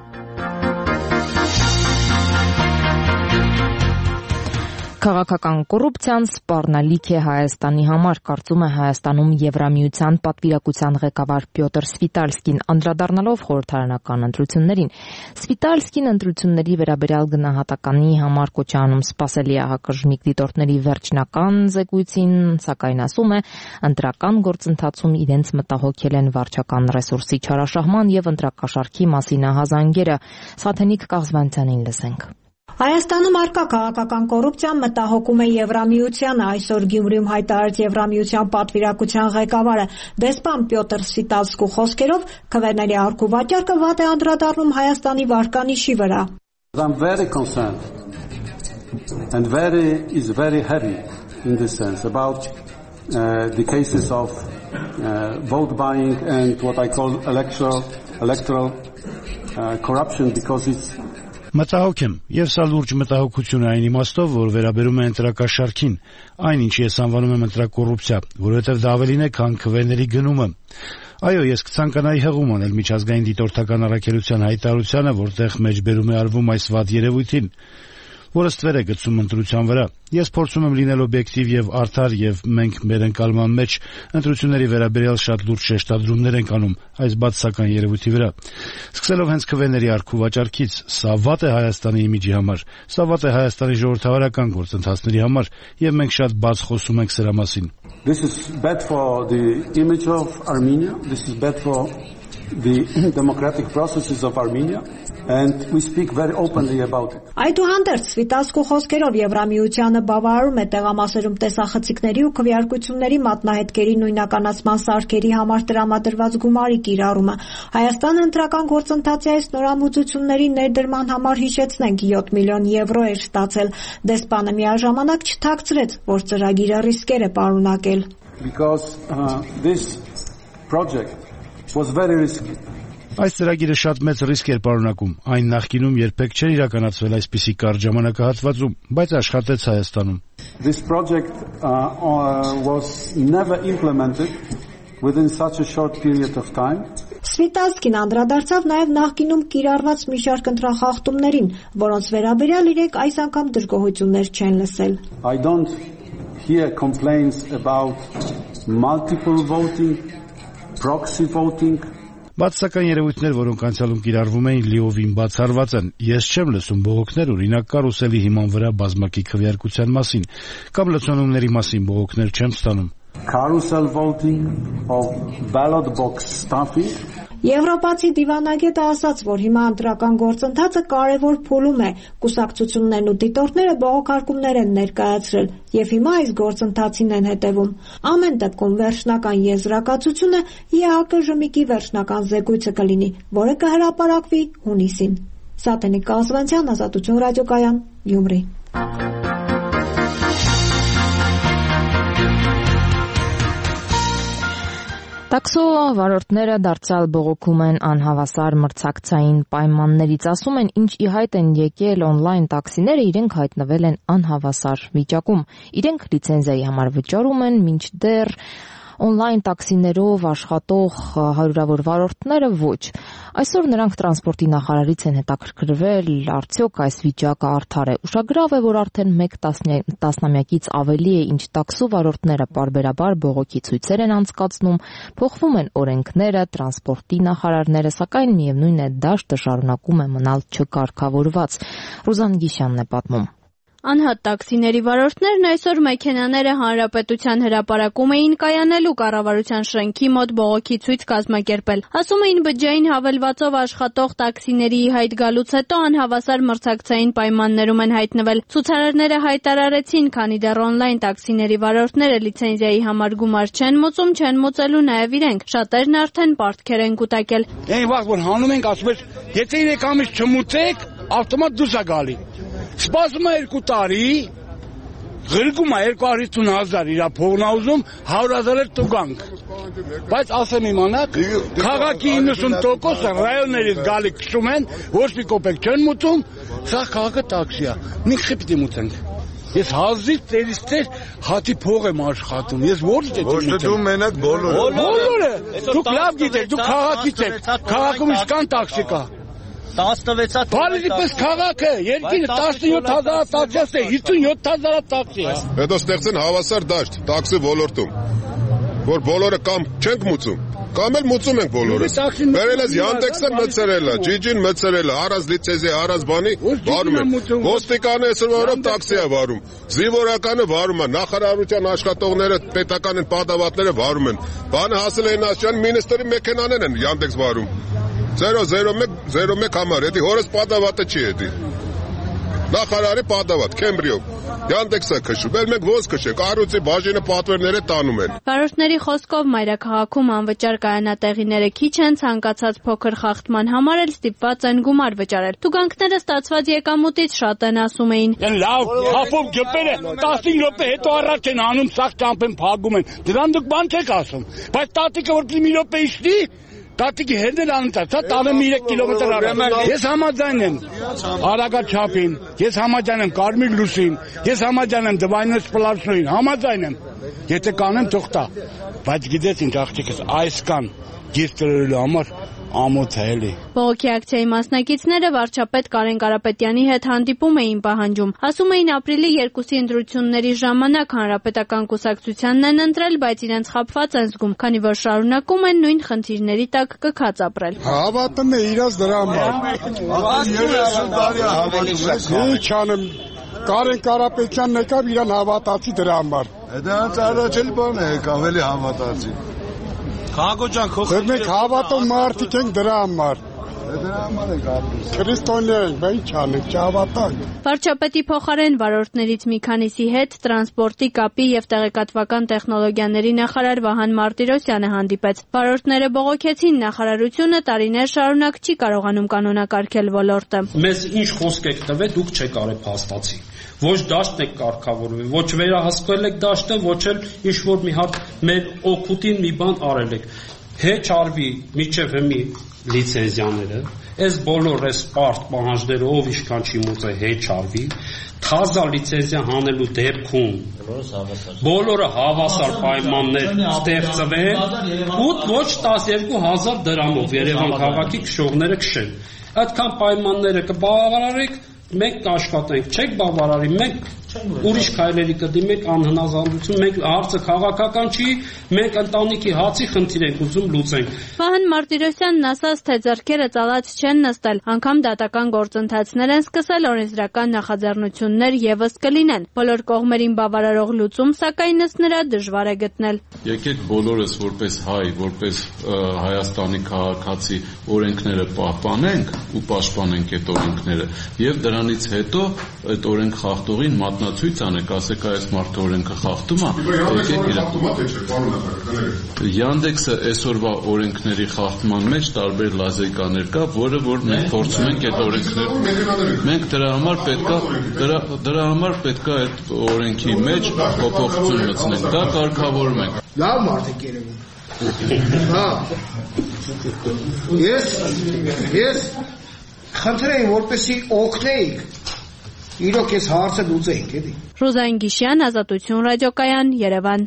Քաղաքական կոռուպցիան սպառնալիք է Հայաստանի համար, կարծում է Հայաստանում Եվրամիության պատվիրակության ղեկավար Պյոտր Սվիտալսկին, անդրադառնալով խորհրդարանական ընտրություններին։ Սվիտալսկին ընտրությունների վերաբերյալ գնահատականի համար կոչ է անում սպասելի ահակժմիկ դիտորդների վերջնական զեկույցին, սակայն ասում է, ընտրական գործընթացում իրենց մտահոգել են վարչական ռեսուրսի չարաշահման եւ ընտրակաշառքի մասին ահազանգերը։ Սաթենիկ Կաղզվանցյանին լսենք։ Հայաստանում արկա քաղաքական կոռուպցիան մտահոգում է Եվրամիությանը, այսօր Գյումրիում հայտարարեց Եվրամիության պատվիրակության ղեկավարը դեսպան Պյոտր Սվիտալսկու խոսքերով քվեների առկու վաճառքը վատ է անդրադառնում Հայաստանի վարկանիշի վրա։ I'm very concerned and very heavy in this sense about the cases of vote buying and what I call electoral corruption because it's Մտահոգ եմ, եւ սա լուրջ մտահոգություն է այն իմաստով, որ վերաբերում է ընտրակաշառքին, այն ինչ ես անվանում եմ ընտրակոռուպցիա, որովհետեւ դա ավելին է, քան քվեների գնումը։ Այո, ես կցանկանայի հղում անել միջազգային դիտորդական առաքելության հայտարարությանը, որտեղ մեջբերում է արվում այս վատ երևույթին, որը ստվեր է գցում ընտրության վրա։ Ես փորձում եմ լինել օբյեկտիվ եւ արդար եւ մենք մեր ընկալման մեջ ընտրությունների վերաբերյալ շատ լուրջ շեշտադրումներ ենք անում այս բացասական երևույթի վրա։ Սկսելով հենց քվեների առկու վաճառքից, սա վատ է Հայաստանի իմիջի համար, սա վատ է Հայաստանի ժողովրդավարական գործընթացների համար եւ մենք շատ բաց խոսում ենք սրա մասին։ This is bad for the image of Armenia, this is bad for the democratic processes of Armenia. And we speak very openly about it. Այդուհանդերձ Սվիտալսկու խոսքերով Եվրամիությանը բավարարում է տեղամասերում տեսախցիկների ու քվեարկությունների մատնահետքերի նույնականացման սարքերի համար տրամադրված գումարի կիրառումը։ Հայաստանը ընտրական գործընթացի այս նորամուծությունների ներդրման համար հիշեցնենք 7 միլիոն եվրո էր ստացել։ Դեսպանը միաժամանակ չթաքցրեց, որ ծրագիրը ռիսկեր է պարունակել։ Because this project was very risky. Այս ծրագիրը շատ մեծ ռիսկ էր պարունակում, այն նախկինում երբեք չէր իրականացվել այսպիսի կարճ ժամանակահատվածում, բայց աշխատեց Հայաստանում։ This project was never implemented within such a short period of time. Սվիտալսկին անդրադարձավ նաև նախկինում կիրառված մի շարք ընտրախախտումներին, որոնց վերաբերյալ իրենք այս անգամ դժգոհություններ չեն լսել։ I don't hear complaints about multiple voting, proxy voting. Բացասական երևույթներ, որոնք անցյալում կիրառվում էին, լիովին բացառված են։ Ես չեմ լսում բողոքներ օրինակ կարուսելի հիման վրա բազմակի քվեարկության մասին, կամ լցոնումների մասին բողոքներ չեմ ստանում։ Carousel voting of ballot box stuffing. Եվրոպացի դիվանագետը ասաց, որ հիմա ընտրական գործընթացը կարևոր փուլում է, կուսակցություններն ու դիտորդները բողոքարկումներ են ներկայացրել, եւ հիմա այս գործընթացին են հետևում։ Ամեն դեպքում վերջնական եզրակացությունը ԵԱԿ-ի վերջնական զեկույցը կլինի, որը կհրապարակվի հունիսին։ Սաթենիկ Կազվանցյան, Ազատություն ռադիոկայան, Գյումրի։ Տաքսո վարորդները դարձյալ բողոքում են անհավասար մրցակցային պայմաններից, ասում են, ինչ ի հայտ են եկել օնլայն տաքսիները, իրենք հայտնվել են անհավասար վիճակում։ Իրենք լիցենզիայի համար վճարում են, մինչդեռ օնլայն տաքսիներով աշխատող հարյուրավոր վարորդները ոչ։ Այսօր նրանք տրանսպորտի նախարարից են հետաքրքրվել, արդյոք այս վիճակը արդար է։ Ուշագրավ է, որ արդեն մեկ տասնամյակից ավելի է, ինչ տաքսու վարորդները պարբերաբար բողոքի ցույցեր են անցկացնում, փոխվում են օրենքները, տրանսպորտի նախարարները, սակայն միևնույն է, դաշտը շարունակում է մնալ չկարգավորված։ Ռուզան Գիշյանն է պատմում։ Անհատ տաքսիների վարորդներն այսօր մեքենաները Հանրապետության հրապարակում էին կայանել ու կառավարության շենքի մոտ բողոքի ցույց կազմակերպել։ Ասում էին, բջջային հավելվածով աշխատող տաքսիների հայտ գալուց հետո անհավասար մրցակցային պայմաններում են հայտնվել։ Ցուցարարները հայտարարեցին, քանի դեռ օնլայն տաքսիների վարորդները լիցենզիայի համար գումար չեն մուծում, չեն մուծելու նաև իրենք։ Շատերն արդեն պարտքեր են կուտակել։ Այն վաղ որ հանում ենք, ասում են, եթե 3 ամիս չմուծեք, ավտոմատ դուրս է գալի։ Սպասում է 2 տարի, Ղրկում է 250,000 իր փողն ուզում 100,000 տուգանք։ Բայց ասեմ իմանաք, քաղաքի 90% ռայոններից գալի քշում են, ոչ մի կոպեկ չեն մուծում, սա քաղաքը տաքսի է։ Մենք խիպտի մուծենք։ Ես հազիվ տերիստեր հատի փող եմ աշխատում։ Ես ոչ դե Ոչ դու մենակ բոլորը։ Բոլորը։ Դուք լավ գիտեք, դուք քաղաքից եք։ Քաղաքում ինչքան տաքսի կա։ 16-ա Բարի պես քաղաքը, երկիրը 17,000 տաքսի է, 57,000 տաքսի է։ Հետո ստեղծեն հավասար դաշտ տաքսի ոլորտում, որ բոլորը կամ չենք մուծում, կամ էլ մուծում ենք բոլորս։ Բերել ես Yandex-ը մտցրել է, Gigi-ն մտցրել է, առանց լիցենզի, առանց բանի վարում են։ Ոստիկանը այսօր օրով տաքսի է վարում, զինվորականը վարում է, նախարարության աշխատողները, պետական են պատավատները վարում են։ Բանը հասել են Ասիան, մինիստրի մեքենաներն են Yandex վարում։ 001 համար, էդի հորս պատավատը չի էդի։ Նախարարի պատավատ, Քեմբրիով, Yandex-ը քշում, էլ մենք ոնց քշենք, առյուծի բաժինը պատվերները տանում են։ Վարորդների խոսքով մայրաքաղաքում անվճար կայանատեղիները քիչ են, ցանկացած փոքր խախտման համար էլ ստիպված են գումար վճարել։ Տուգանքները ստացված եկամուտից շատ են, ասում էին։ Լավ, հապով ջպերը 15 րոպե հետո առաջ են անում, սաղ ճամփ են փակում են։ Դրան դուք բան չեք ասում։ Բայց տատիկը որ մի րոպե իշտի, տատիկի հետ էլ անցած, 13 կիլոմետր առավ։ Ես համաձայն եմ արագաչափին, ես համաձայն եմ Կարմիր լուսին, ես համաձայն եմ Դվայնես պլացնոյին, համաձայն եմ։ Եթե կանեմ թող տա։ Բայց գիտես ինչ աղջիկս, այս կան գիրք տրելու համար ամոթ է էլի։ Բողոքի ակցիայի մասնակիցները վարչապետ Կարեն Կարապետյանի հետ հանդիպում էին պահանջում։ Ասում էին ապրիլի 2-ի ընտրությունների ժամանակ հանրապետական կուսակցությանն են ընտրել, բայց իրենց խաբված են զգում, քանի որ շարունակում են նույն խնդիրների տակ կքած ապրել։ Հավատում է իրաց դրա համար։ Ինչ անեմ, Կարեն Կարապետյանն եկավ իրան հավատացի դրա համար։ Դա առաջ էլ բան է, ավելի հավատացի։ Խաղաղոջան խոսում մենք հավատում մարդիկ ենք դրա համար։ Դրա համար ենք ապրում։ Քրիստոնյա ենք, բայց ինչ անենք, չհավատանք։ Վարչապետի փոխարեն վարորդներից մի քանիսի հետ տրանսպորտի, կապի եւ տեղեկատվական տեխնոլոգիաների նախարար Վահան Մարտիրոսյանը հանդիպեց։ Վարորդները բողոքեցին նախարարությունը տարիներ շարունակ չի կարողանում կանոնակարգել ոլորտը։ Մեզ ինչ խոսք եք տվել, դուք չեք արել փաստացի։ Ոչ դաշտն եք կարգավորվել, ոչ վերահսկվել եք դաշտը, ոչ էլ ինչ որ մի հատ մեր օգուտին մի բան արել եք։ Հեչ արվի միջև հիմի լիցենզիաները, այս բոլոր այս պարտ պահանջները ով ինչքան չի մուծել հեչ արվի, թազա լիցենզիա հանելու դեպքում բոլորը հավասար պայմաններ ստեղծվեն ու ոչ 12,000 դրամով Երևան քաղաքի քշողները քշեն։ Այդքան պայմանները կբավարարեք, մենք կաշխատենք, չեք բավարարի, մենք ուրիշ քայլերի կդիմենք անհնազանդություն, մենք հարցը քաղաքական չի, մենք ընտանիքի հացի խնդիր ենք ուզում լուծենք։ Վահան Մարտիրոսյանն ասաց, թե ձեռքերը ծալած չեն նստել, անգամ դատական գործընթացներ են սկսել, օրենսդրական նախաձեռնություններ եւս կլինեն։ Բոլոր կողմերին բավարարող լուծում, սակայն ըստ նրա դժվար է գտնել։ Եկեք բոլորս որպես հայ, որպես Հայաստանի քաղաքացի օրենքները պահպանենք ու պաշտպանենք այդ օրենքները եւ դրանից հետո այդ օրենք խախտողին մատնացույց անեք, ասեք այս մարդը օրենքը խախտում է, եկեք իրական։ Yandex-ը այսօրվա օրենքների խախտման մեջ տարբեր լազերկաներ կա, որը որ մենք փորձում ենք այդ օրենքները։ Մենք դրա համար պետքա այդ օրենքի մեջ փոփոխություն մտցնենք, դա կարգավորում ենք։ Լավ մարդ եք երևում։ Հա։ Ես խնդրեի, որպեսի օգնեիք իրոք այս հարցը լուծենք, էլի։ Ռուզան Գիշյան, Ազատություն ռադիոկայան, Երևան։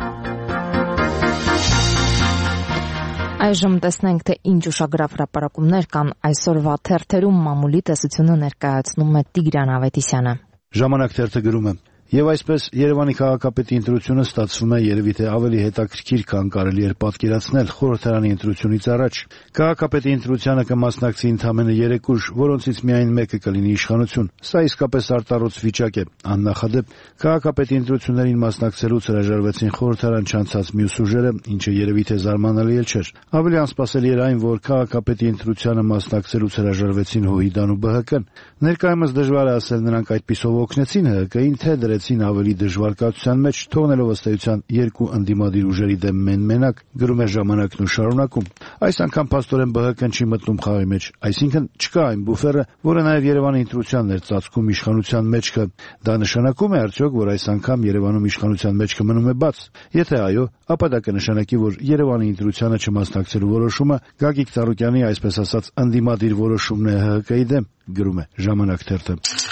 Այժմ տեսնենք, թե ինչ ուշագրավ հրապարակումներ կան այսօրվա թերթերում, մամուլի տեսությունը ներկայացնում է Տիգրան Ավետիսյանը։ Ժամանակ թերթը գրում է. Եվ այսպես Երևանի քաղաքապետի ընտրությունը ստացվում է երևի թե ավելի հետաքրքիր, քան կարելի էր պատկերացնել խորհրդարանի ընտրությունից առաջ։ Քաղաքապետի ընտրությանը կմասնակցի ընդամենը 3 ուժ, որոնցից միայն մեկը կլինի իշխանություն։ Սա իսկապես արտառոց վիճակ է։ Աննախադեպ քաղաքապետի ընտրություններին մասնակցելուց հրաժարվեցին խորհրդարան չանցած մյուս ուժերը, ինչը երևի թե զարմանալի էլ չէր։ Ավելի անսպասելի էր այն, որ քաղաքապետի ընտրությանը մասնակցելուց հրաժարվեցին ՀՅԴ-ն ու ԲՀԿ-ն։ Ներկայումս դժվար է ասել նրանք այդպիսով օգնեցին ՀՀԿ-ին, թե բերեցին ավելի դժվար կացության մեջ, թողնելով ըստ էության երկու ընդդիմադիր ուժերի դեմ մեն-մենակ, գրում է ժամանակն ու շարունակում։ Այս անգամ փաստորեն ԲՀԿ-ն չի մտնում խաղի մեջ, այսինքն չկա այն բուֆերը, որը նաև Երևանի ընտրությանն էր ծածկում իշխանության մեջքը։ Դա նշանակում է արդյոք, որ այս անգամ Երևանում իշխանության մեջքը մնում է բաց։ Եթե այո, ապա դա կնշանակի, որ Երևանի ընտրությանը չմասնակցելու որոշումը Գագիկ Ծառուկյանի, այսպես ասած, ընդդիմադիր որոշումն է ՀՀԿ-ի դեմ, գրում է Ժամանակ թերթը։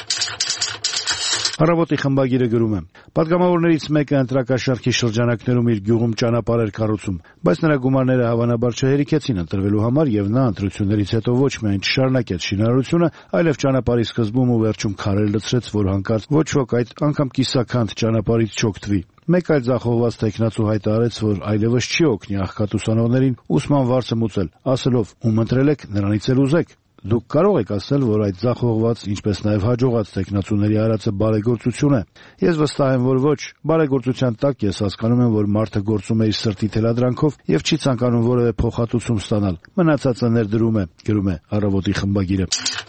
Առավոտի խմբագիրը գրում է. Պատգամավորներից մեկը ընտրակաշարքի շրջանակներում իր գյուղում ճանապարհ էր կառուցում, բայց նրա գումարները հավանաբար չհերիքեցին ընտրվելու համար եւ նա ընտրություններից հետո ոչ միայն չշարունակեց շինարարությունը, այլև ճանապարհի սկզբում ու վերջում քարեր լցրեց, որ հանկարծ ոչ ոք այդ անգամ կիսաքանդ ճանապարհից չօգտվի։ Մեկ այլ ձախողված տեխնացու հայտարարեց, որ այլևս չի օգնի աղքատ ուսանողներին ուսման վարձը մուծել, ասելով՝ ում ընտրել եք, նրանից էլ ուզեք։ Դուք կարող եք ասել, որ այդ ձախողված, ինչպես նաև հաջողած տեխնացուների արածը բարեգործություն է։ Ես վստահ եմ, որ ոչ, բարեգործության տակ ես հասկանում եմ, որ մարդը գործում է իր սրտի թելադրանքով եւ չի ցանկանում որևէ փոխհատուցում ստանալ։ Մնացածը ներդրում է, գրում է Առավոտի խմբագիրը։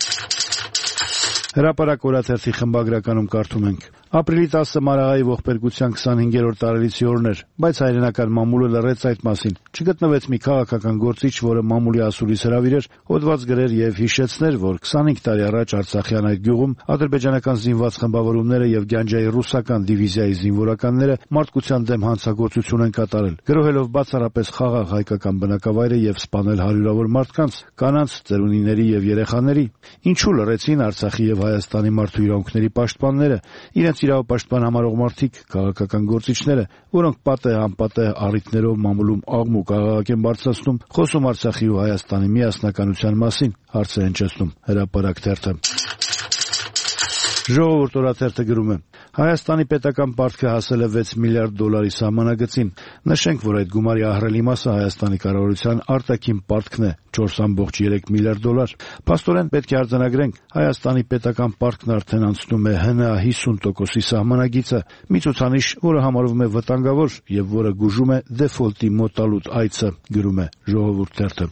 Հրապարակ օրաթերթի խմբագրականում կարդում ենք. Ապրիլի 10-ը Մարաղայի ողբերգության 25-րդ տարելիցի օրն էր, բայց հայրենական մամուլը լռեց այդ մասին։ Չգտնվեց մի քաղաքական գործիչ, որը մամուլի ասուլիս հրավիրեր, հոդված գրեր եւ հիշեցներ, որ 25 տարի առաջ Արցախյան այդ գյուղում ադրբեջանական զինված խմբավորումները եւ Գանջայի ռուսական դիվիզիայի զինվորականները մարդկության դեմ հանցագործություն են կատարել, գրոհելով բացառապես խաղաղ հայկական բնակավայրը եւ սպանել հարյուրավոր մարդկանց, կանանց, ծերունիների եւ երեխաների։ Ինչու լռեցին Արցախի եւ Հայաստանի մարդու իրավունքների պաշտպանները, իրենց իրավապաշտպան համարող մարդիկ, քաղաքական գործիչները, որոնք պատեհ-անպատեհ առիթներով մամուլում աղմուկ աղաղակ են բարձրացնում, խոսում Արցախի ու Հայաստանի միասնականության մասին, հարց է հնչեցնում Հրապարակ թերթը։ Ժողովուրդ օրաթերթը գրում է. Հայաստանի պետական պարտքը հասել է 6 միլիարդ դոլարի սահմանագծին։ Նշենք, որ այդ գումարի ահռելի մասը Հայաստանի կառավարության արտաքին պարտքն է՝ 4.3 միլիարդ դոլար։ Փաստորեն պետք է արձանագրենք, Հայաստանի պետական պարտքն արդեն անցնում է ՀՆԱ 50%-ի սահմանագիծը, մի ցուցանիշ, որը համարվում է վտանգավոր եւ որը գուժում է դեֆոլտի մոտալուտ այցը, գրում է Ժողովուրդ թերթը։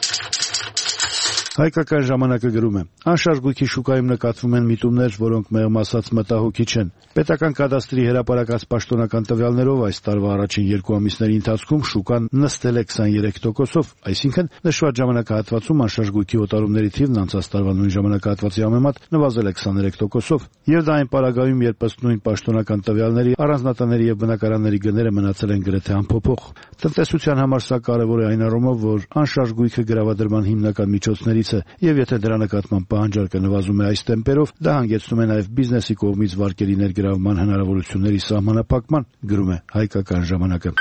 Հայկական ժամանակը գրում է. Անշարժ գույքի շուկայում նկատվում են միտումներ, որոնք մեղմ ասած մտահոգիչ են։ Պետական կադաստրի հրապարակած պաշտոնական տվյալներով այս տարվա առաջին 2 ամիսների ընթացքում շուկան նստել է 23%-ով, այսինքն նշված ժամանակահատվածում անշարժ գույքի օտարումների թիվն անցած տարվա նույն ժամանակահատվածի համեմատ նվազել է 23%-ով։ Եվ դա այն պարագայում, երբ ըստ նույն պաշտոնական տվյալների առանձնատների եւ բնակարանների գները մնացել են գրեթե անփոփոխ։ Տնտեսության համար սա կարևոր է այն առումով, որ անշարժ գույքը գրավադրման հիմնական միջոցներից է, եւ եթե դրա նկատմամբ պահանջարկը նվազում է այս տեմպերով, դա հանգեցնում է նաեւ բիզնեսի կողմից վարկերի ներգրավման հնարավորությունների սահմանափակման, գրում է Հայկական ժամանակը։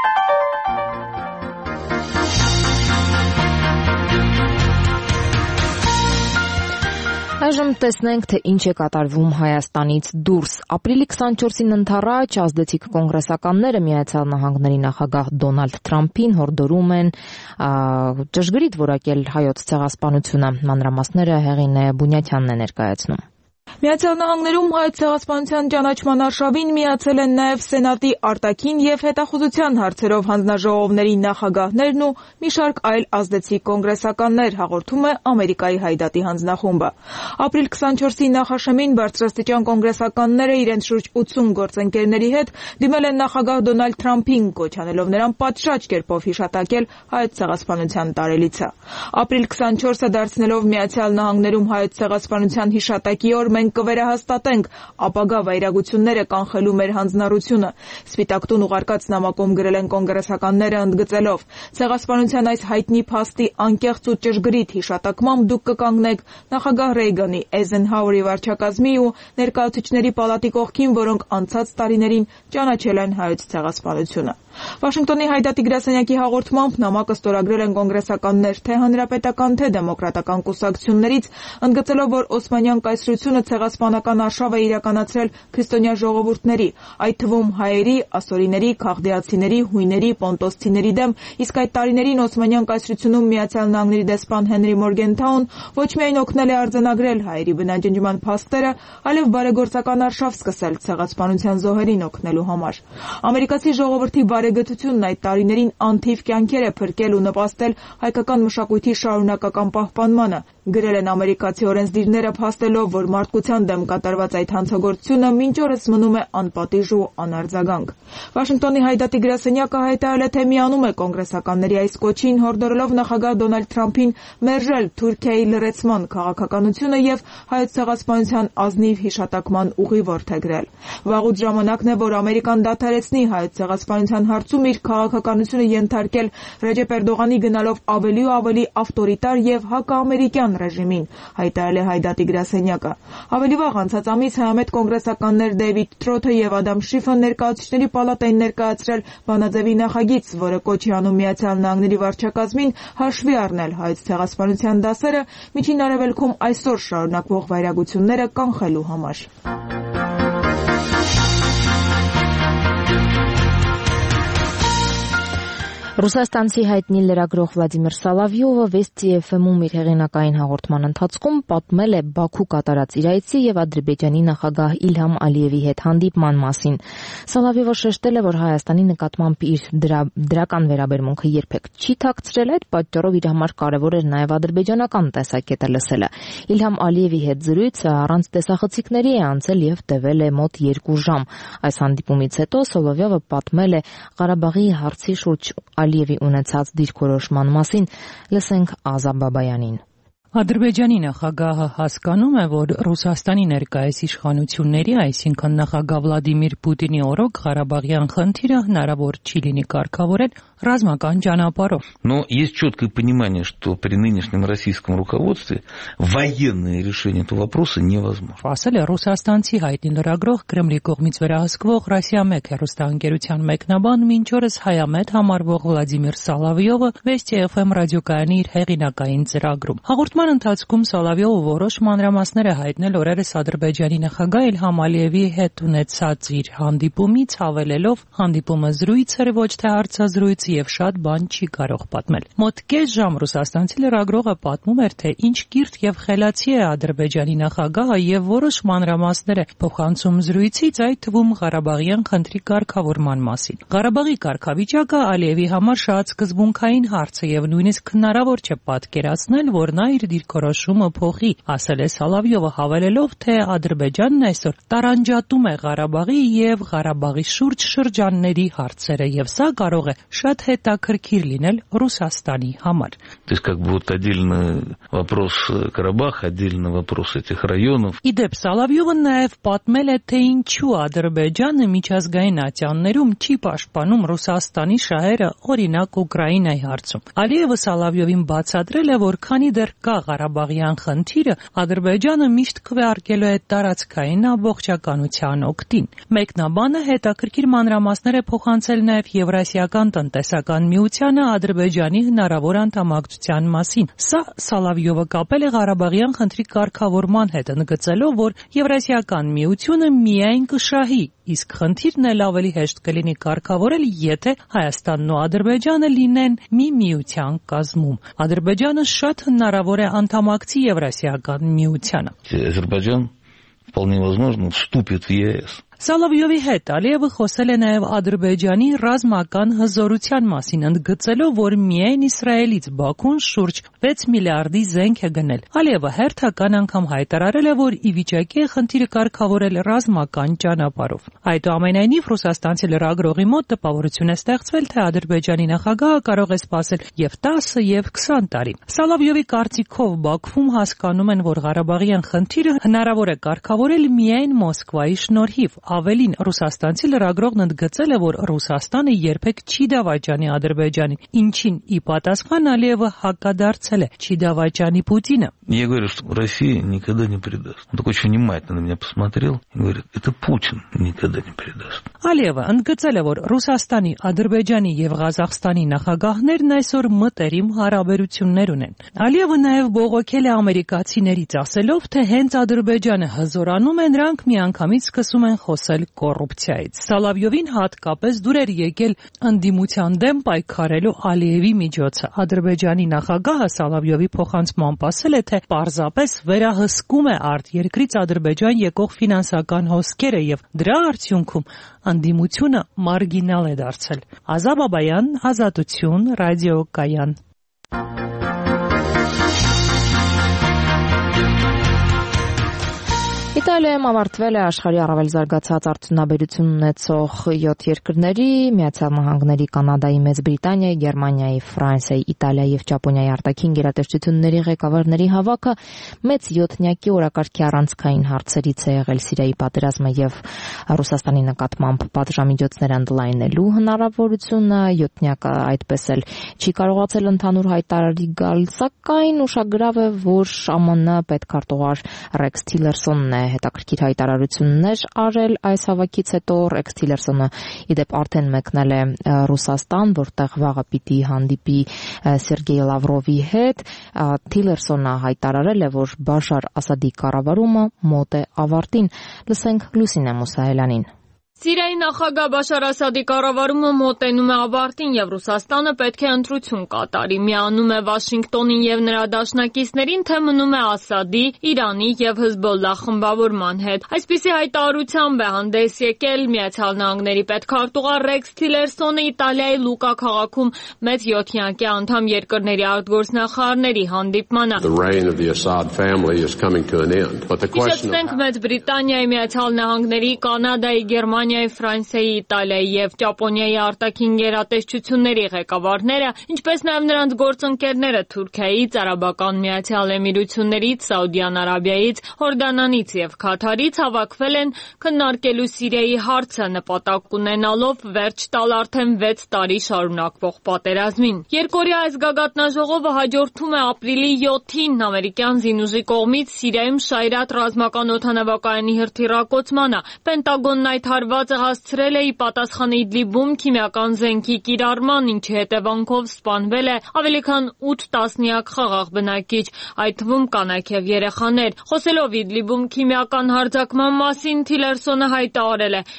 Այժմ տեսնենք, թե ինչ է կատարվում Հայաստանից դուրս։ Ապրիլի 24-ին ընդառաջ ազդեցիկ կոնգրեսականները Միացյալ Նահանգների նախագահ Դոնալդ Թրամփին հորդորում են ճշգրիտ որակել հայոց ցեղասպանությունը։ Մանրամասները Հեղինե Բունյաթյանն է ներկայացնում։ Միացյալ Նահանգներում հայոց ցեղասպանության ճանաչման արշավին միացել են նաև Սենատի արտաքին եւ հետախուզության հարցերով հանձնաժողովների նախագահներն ու մի շարք այլ ազդեցիկ կոնգրեսականներ, հաղորդում է Ամերիկայի Հայդատի հանձնախումբը։ Ապրիլ 24-ի նախաշեմին բարձրաստիճան կոնգրեսականները իրենց շուրջ 80 գործընկերների հետ դիմել են նախագահ Դոնալդ Թրամփին, կոչ անելով նրան պատշաճ կերպով հիշատակել հայոց ցեղասպանության տարելիցը։ Ապրիլ 24-ը դարձնելով Միացյալ Նահանգներում հայոց ցեղասպանության հիշատակի օր, մենք կվերահաստատենք ապագա վայրագությունները կանխելու մեր հանձնառությունը։ Սպիտակ տուն ուղարկած նամակում գրել են կոնգրեսականները ընդգծելով. ցեղասպանության այս հայտնի փաստի անկեղծ ու ճշգրիտ հիշատակմամբ դուք կկանգնեք նախագահ Ռեյգանի, Էյզենհաուերի վարչակազմի ու ներկայացուցիչների պալատի կողքին, որոնք անցած տարիներին ճանաչել են հայոց ցեղասպանությունը։ Վաշինգտոնի Հայդատի գրասենյակի հաղորդմամբ նամակը ստորագրել են կոնգրեսականներ թե հանրապետական, թե դեմոկրատական կուսակցություններից, ընդգծելով, որ Օսմանյան կայսրությունը ցեղասպանական արշավ է իրականացրել քրիստոնյա ժողովուրդների, այդ թվում հայերի, ասորիների, քաղդիացիների, հույների, պոնտոսցիների դեմ, իսկ այդ տարիներին Օսմանյան կայսրությունում Միացյալ Նահանգների դեսպան Հենրի Մորգենթաուն ոչ միայն օգնել է արձանագրել հայերի բնաջնջման փաստերը, այլև բարեգործական արշավ սկսել ցեղասպանության զոհերին օգնելու համար։ Ամերիկացի ժողովրդի բարեգթությունն այդ տարիներին անթիվ կյանքեր է փրկել ու նպաստել հայկական մշակույթի շարունակական պահպանմանը, գրել են ամերիկացի օրենսդիրները, փաստելով, որ մարդկության դեմ կատարված այդ հանցագործությունը մինչ օրս մնում է անպատիժ ու անարձագանք։ Վաշինգտոնի հայդատի գրասենյակը հայտարարել է, թե միանում է կոնգրեսականների այս կոչին, հորդորելով նախագահ Դոնալդ Թրամփին մերժել Թուրքիայի լրացման քաղաքականությունը եւ հայոց ցեղասպանության ազնիվ հիշատակման ուղի որդեգրել։ Վաղուց ժամանակն է, որ Ամերիկան դադարեցնի հայոց ցեղասպանության հարցում իր քաղաքականությունը ենթարկել Ռեջեփ Էրդողանի գնալով ավելի ու ավելի ավտորիտար եւ հակաամերիկյան ռեժիմին, հայտարարել է հայդատի գրասենյակը։ Ավելի վաղ անցած ամիս հայամետ կոնգրեսականներ Դեյվիդ Թրոթը եւ Ադամ Շիֆը ներկայացուցիչների պալատային ներկայացրել բանաձևի նախագիծ, որը կոչի անում Միացյալ Նահանգների վարչակազմին հաշվի առնել հայոց ցեղասպանության դասերը Միջին Արևելքում այսօր շարունակվող վայրագությունները կանխելու համար։ Ռուսաստանցի հայտնի լրագրող Վլադիմիր Սալավյովը Վեստի FM-ում իր հեղինակային հաղորդման ընթացքում պատմել է Բաքու կատարած իր այցի եւ Ադրբեջանի նախագահ Իլհամ Ալիևի հետ հանդիպման մասին։ Սալավյովը շեշտել է, որ Հայաստանի նկատմամբ իր դրական վերաբերմունքը երբեք չի թաքցրել, այդ պատճառով իր համար կարևոր էր նաեւ ադրբեջանական տեսակետը լսելը։ Իլհամ Ալիևի հետ զրույցը առանց տեսախցիկների է անցել եւ տևել է մոտ 2 ժամ։ Այս հանդիպումից հետո Սալավյովը պատմել է Ղարաբաղի հարցի շուրջ Ալիևի ունեցած դիրքորոշման մասին, լսենք Ազա Բաբայանին։ Ադրբեջանի նախագահը հասկանում է, որ Ռուսաստանի ներկայիս իշխանությունների, այսինքն նախագահ Վլադիմիր Պուտինի օրոք Ղարաբաղյան խնդիրը հնարավոր չի լինի կարգավորել ռազմական ճանապարհով։ Но есть четкое понимание, что при нынешнем российском руководстве военное решение этого вопроса невозможно. Ասել է ռուսաստանցի հայտնի լրագրող Կրեմլի կողմից վերահսկվող Ռոսիա 1 հեռուստաընկերության մեկնաբան մինչ օրս հայամետ համարվող Վլադիմիր Սալավյովը Վեստի FM ռադիոկայանի իր հեղինակային ծրագրում։ Հաղորդման ընթացքում Սալավյովը որոշ մանրամասներ է հայտնել օրերս Ադրբեջանի նախագահ Իլհամ Ալիևի հետ ունեցած իր հանդիպումից, հավելելով հանդիպումը զրույց էր, ոչ թե հարցազրույց եւ շատ բան չի կարող պատմել։ Մոտ կես ժամ ռուսաստանցի լրագրողը պատմում էր, թե ինչ կիրթ եւ խելացի է Ադրբեջանի նախագահը եւ որոշ մանրամասներ է փոխանցում զրույցից, այդ թվում Ղարաբաղյան խնդրի կարգավորման մասին։ Ղարաբաղի կարգավիճակը Ալիևի համար շատ սկզբունքային հարց է եւ նույնիսկ հնարավոր չէ պատկերացնել, որ նա իր դիրքորոշումը փոխի, ասել է Սալավյովը, հավելելով, թե Ադրբեջանն այսօր տարանջատում է Ղարաբաղի եւ Ղարաբաղի շուրջ շրջանների հարցերը եւ սա կարող է շատ հետաքրքիր լինել Ռուսաստանի համար։ То есть как бы вот отдельно вопрос Карабаха, отдельно вопрос этих районов. Իդեպ Սալավյովը նաև պատմել է, թե ինչու Ադրբեջանը միջազգային ատյաններում չի պաշտպանում Ռուսաստանի շահերը, օրինակ Ուկրաինայի հարցում։ Ալիևը Սալավյովին բացատրել է, որ քանի դեռ կա Ղարաբաղյան խնդիրը, Ադրբեջանը միշտ քվեարկելու է տարածքային ամբողջականության օգտին։ Մեկնաբանը հետաքրքիր մանրամասներ է փոխանցել նաև Եվրասիական տնտեսական միությանը Ադրբեջանի հնարավոր անդամակցության մասին։ Սա Սալավյովը կապել է Ղարաբաղյան խնդրի կարգավորման հետ, ընդգծելով, որ Եվրասիական միությունը միայն կշահի, իսկ խնդիրն էլ ավելի հեշտ կլինի կարգավորել, եթե Հայաստանն ու Ադրբեջանը լինեն մի միության կազմում։ Ադրբեջանը շատ հնարավոր է անդամակցի Եվրասիական միությանը։ Ադրբեջան вполне возможно вступит в ЕС. Սալավյովի հետ Ալիևը խոսել է նաև Ադրբեջանի ռազմական հզորության մասին, ընդգծելով, որ միայն Իսրայելից Բաքուն շուրջ 6 միլիարդի զենք է գնել։ Ալիևը հերթական անգամ հայտարարել է, որ ի վիճակի է խնդիրը կարգավորել ռազմական ճանապարհով։ Այդուամենայնիվ ռուսաստանցի լրագրողի մոտ տպավորություն է ստեղծվել, թե Ադրբեջանի նախագահը կարող է սպասել եւ 10 եւ 20 տարի։ Սալավյովի կարծիքով Բաքվում հասկանում են, որ Ղարաբաղյան խնդիրը հնարավոր է կարգավորել միայն Մոսկվայի շնորհիվ։ Ավելին, ռուսաստանցի լրագրողն ընդգծել է, որ Ռուսաստանը երբեք չի դավաճանի Ադրբեջանին, ինչին ի պատասխան Ալիևը հակադարձել է՝ չի դավաճանի Պուտինը։ Я говорю, что Россия никогда не предаст. Он так очень внимательно на меня посмотрел и говорит, это Путин никогда не предаст. Ալիևը ընդգծել է, որ Ռուսաստանի, Ադրբեջանի եւ Ղազախստանի նախագահներն այսօր մտերիմ հարաբերություններ ունեն։ Ալիևը նաեւ բողոքել է ամերիկացիներից, ասելով, թե հենց Ադրբեջանը հզորանում է, նրանք միանգամից սկսում են խոսել կոռուպցիայից։ Սալավյովին հատկապես դուր էր եկել ընդդիմության դեմ պայքարելու Ալիևի միջոցը։ Ադրբեջանի նախագահը Սալավյովի փոխանցմամբ ասել է, թե պարզապես վերահսկում է արտերկրից Ադրբեջան եկող ֆինանսական հոսքերը եւ դրա արդյունքում ընդդիմությունը մարգինալ է դարձել։ Ազա Բաբայան, Ազատություն, ռադիոկայան։ Իտալիայում ավարտվել է աշխարհի առավել զարգացած արդյունաբերություն ունեցող 7 երկրների՝ Միացյալ Նահանգների, Կանադայի, Մեծ Բրիտանիայի, Գերմանիայի, Ֆրանսիայի, Իտալիայի եւ Ճապոնիայի արտաքին գերատեսչությունների ղեկավարների հավաքը մեծ 7-նյակի օրակարգի առանցքային հարցերից է եղել Սիրիայի պատերազմը եւ Ռուսաստանի նկատմամբ պատժամիջոցներ ընդլայնելու հնարավորությունը։ 7-նյակը այդպես էլ չի կարողացել ընդհանուր հայտարարի գալ, սակայն ուշագրավ է, որ ԱՄՆ պետքարտուղար Ռեքս Թիլերսոնն է հետաքրքիր հայտարարություններ արել այս հավաքից հետո։ Ռեքս Թիլերսոնը իդեպ արդեն մեկնել է Ռուսաստան, որտեղ վաղը պիտի հանդիպի Սերգեյ Լավրովի հետ։ Թիլերսոնը հայտարարել է, որ Բաշար Ասադի կառավարումը մոտ է ավարտին։ Լսենք Լուսինե Մուսահելյանին։ Սիրիայի նախագահ Բաշար Ասադի կառավարումը մոտենում է ավարտին եւ Ռուսաստանը պետք է ընտրություն կատարի։ Միանում է Վաշինգտոնին եւ նրա դաշնակիցներին, թե մնում է Ասադի, Իրանի եւ Հեզբոլլահ խմբավորման հետ։ Այսպիսի հայտարարությամբ է հանդես եկել Միացյալ Նահանգների պետքարտուղար Ռեքս Թիլերսոնը Իտալիայի Լուկա քաղաքում մեծ 7-նյակի անդամ երկրների արտգործնախարարների հանդիպմանը։ Հիշեցնենք Մեծ Բրիտանիայի, Միացյալ Նահանգների, Կանադայի, Գերմանիայի, Ֆրանսիայի, Իտալիայի եւ Ճապոնիայի արտաքին գերատեսչությունների ղեկավարները, ինչպես նաեւ նրանց գործընկերները Թուրքիայից, Արաբական Միացյալ Էմիրություններից, Սաուդյան Արաբիայից, Հորդանանից եւ Քաթարից հավաքվել են քննարկելու Սիրիայի հարցը, նպատակ ունենալով վերջ տալ արդեն 6 տարի շարունակվող պատերազմին։ Երկօրյա այս գագաթնաժողովը հաջորդում է ապրիլի 7-ին ամերիկյան զինուժի կողմից Սիրիայում Շայրատ ռազմական օդանավակայանի հրթիռակոծմանը։ Պենտագոնն այդ հարվածը հասցրել է ի պատասխան Իդլիբում քիմիական զենքի կիրառման, ինչի հետևանքով սպանվել է ավելի քան 8 տասնյակ խաղաղ բնակիչ, այդ թվում կանայք եւ երեխաներ։ Խոսելով Իդլիբում քիմիական հարձակման մասին, Թիլերսոնը հայտարարել է.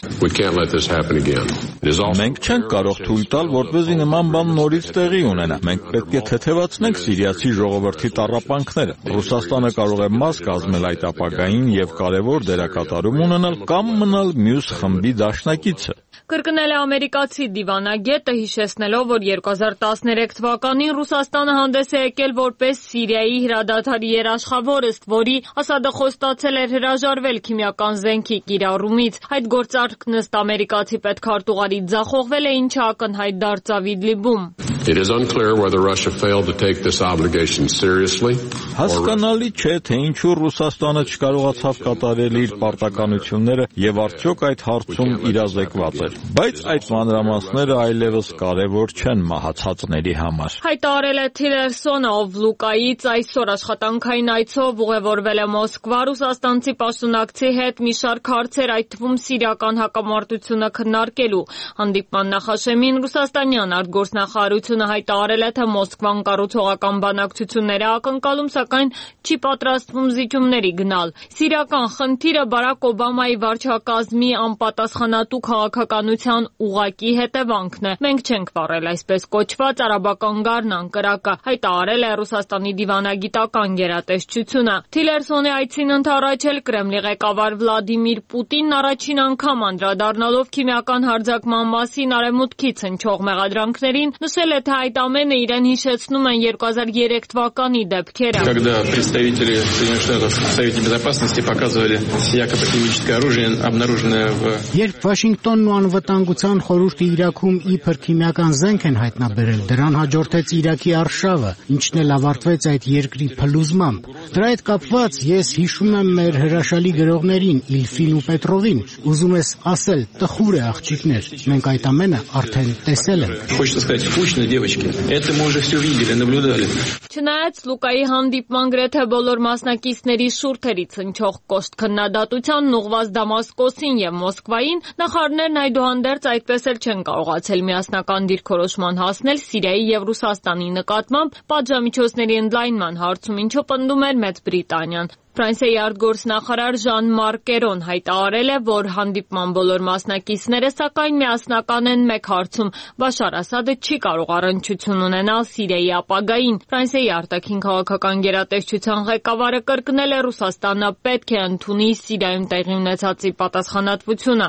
Մենք չենք կարող թույլ տալ, որպեսզի նման բան նորից տեղի ունենա։ Մենք պետք է թեթևացնենք սիրիացի ժողովրդի տառապանքները։ Ռուսաստանը կարող է մաս կազմել այդ ապագային եւ կարեւոր դերակատարում ունենալ կամ մնալ մյուս խմբի դաշնակիցը։ Կրկնել է ամերիկացի դիվանագետը, հիշեցնելով, որ 2013 թվականին Ռուսաստանը հանդես է եկել որպես Սիրիայի հրադադարի երաշխավոր, ըստ որի Ասադը խոստացել էր հրաժարվել քիմիական զենքի կիրառումից։ Այդ գործարքն ըստ ամերիկացի պետքարտուղարի ձախողվել է, ինչը ակնհայտ դարձավ Իդլիբում։ Հասկանալի չէ, թե ինչու Ռուսաստանը չկարողացավ կատարել իր պարտականությունները եւ արդյոք այդ հարցում իրազեկված էր, բայց այդ մանրամասները այլևս կարևոր չեն մահացածների համար։ Հայտարարել է Թիլերսոնը, ով Լուկայից այսօր աշխատանքային այցով ուղևորվել է Մոսկվա ռուսաստանցի պաշտոնակցի հետ մի շարք հարցեր, այդ թվում սիրիական հակամարտությունը քննարկելու։ Հանդիպման նախաշեմին ռուսաստանյան արտգործնախարարությունը հայտարարել է, թե Մոսկվան կառուցողական բանակցություններ է ակնկալում, սակայն չի պատրաստվում զիջումների գնալ։ Սիրիական խնդիրը Բարակ Օբամայի վարչակազմի անպատասխանատու քաղաքականության ուղղակի հետևանքն է։ Մենք չենք վառել այսպես կոչված արաբական գարնան կրակը, հայտարարել է Ռուսաստանի դիվանագիտական գերատեսչությունը։ Թիլերսոնի այցին ընդառաջել Կրեմլի ղեկավար Վլադիմիր Պուտինն առաջին անգամ անդրադառնալով քիմիական հարձակման մասին արևմուտքից հնչող մեղադրանքներին, նշել է, թե այդ ամենը իրեն հիշեցնում են 2003 թվականի դեպքերը։ Когда представители Соединенных Штатов в Совете Безопасности показывали якобы химическое оружие, обнаруженное в... Երբ Վաշինգտոնն ու անվտանգության խորհուրդը Իրաքում իբր քիմիական զենք են հայտնաբերել, դրան հաջորդեց Իրաքի արշավը, ինչն էլ ավարտվեց այդ երկրի փլուզմամբ։ Դրա հետ կապված ես հիշում եմ մեր հրաշալի գրողներին Իլֆին ու Պետրովին, ուզում ես ասել, տխուր է աղջիկներ, մենք այդ ամենը արդեն տեսել ենք։ Хочется сказать, скучно, девочки. Это мы уже все видели, наблюдали. Չնայած Լուկայի հանդիպման գրեթե բոլոր մասնակիցների շուրթերից հնչող կոշտ քննադատությանն ուղղված Դամասկոսին եւ Մոսկվային, նախարարներն այդուհանդերձ այդպես էլ չեն կարողացել միասնական դիրքորոշման հասնել Սիրիայի եւ Ռուսաստանի նկատմամբ պատժամիջոցների ընդլայնման հարցում, ինչը պնդում էր Մեծ Բրիտանիան։ Ֆրանսիայի արտգործնախարար Ժան-Մարկ Կերոն հայտարարել է, որ հանդիպման բոլոր մասնակիցները սակայն միասնական են մեկ հարցում՝ Բաշար Ասադը չի կարող առնչություն ունենալ Սիրիայի ապագային։ Ֆրանսիայի արտաքին քաղաքական գերատեսչության ղեկավարը կրկնել է Ռուսաստանը պետք է ընդունի Սիրիայում տեղի ունեցածի պատասխանատվությունը։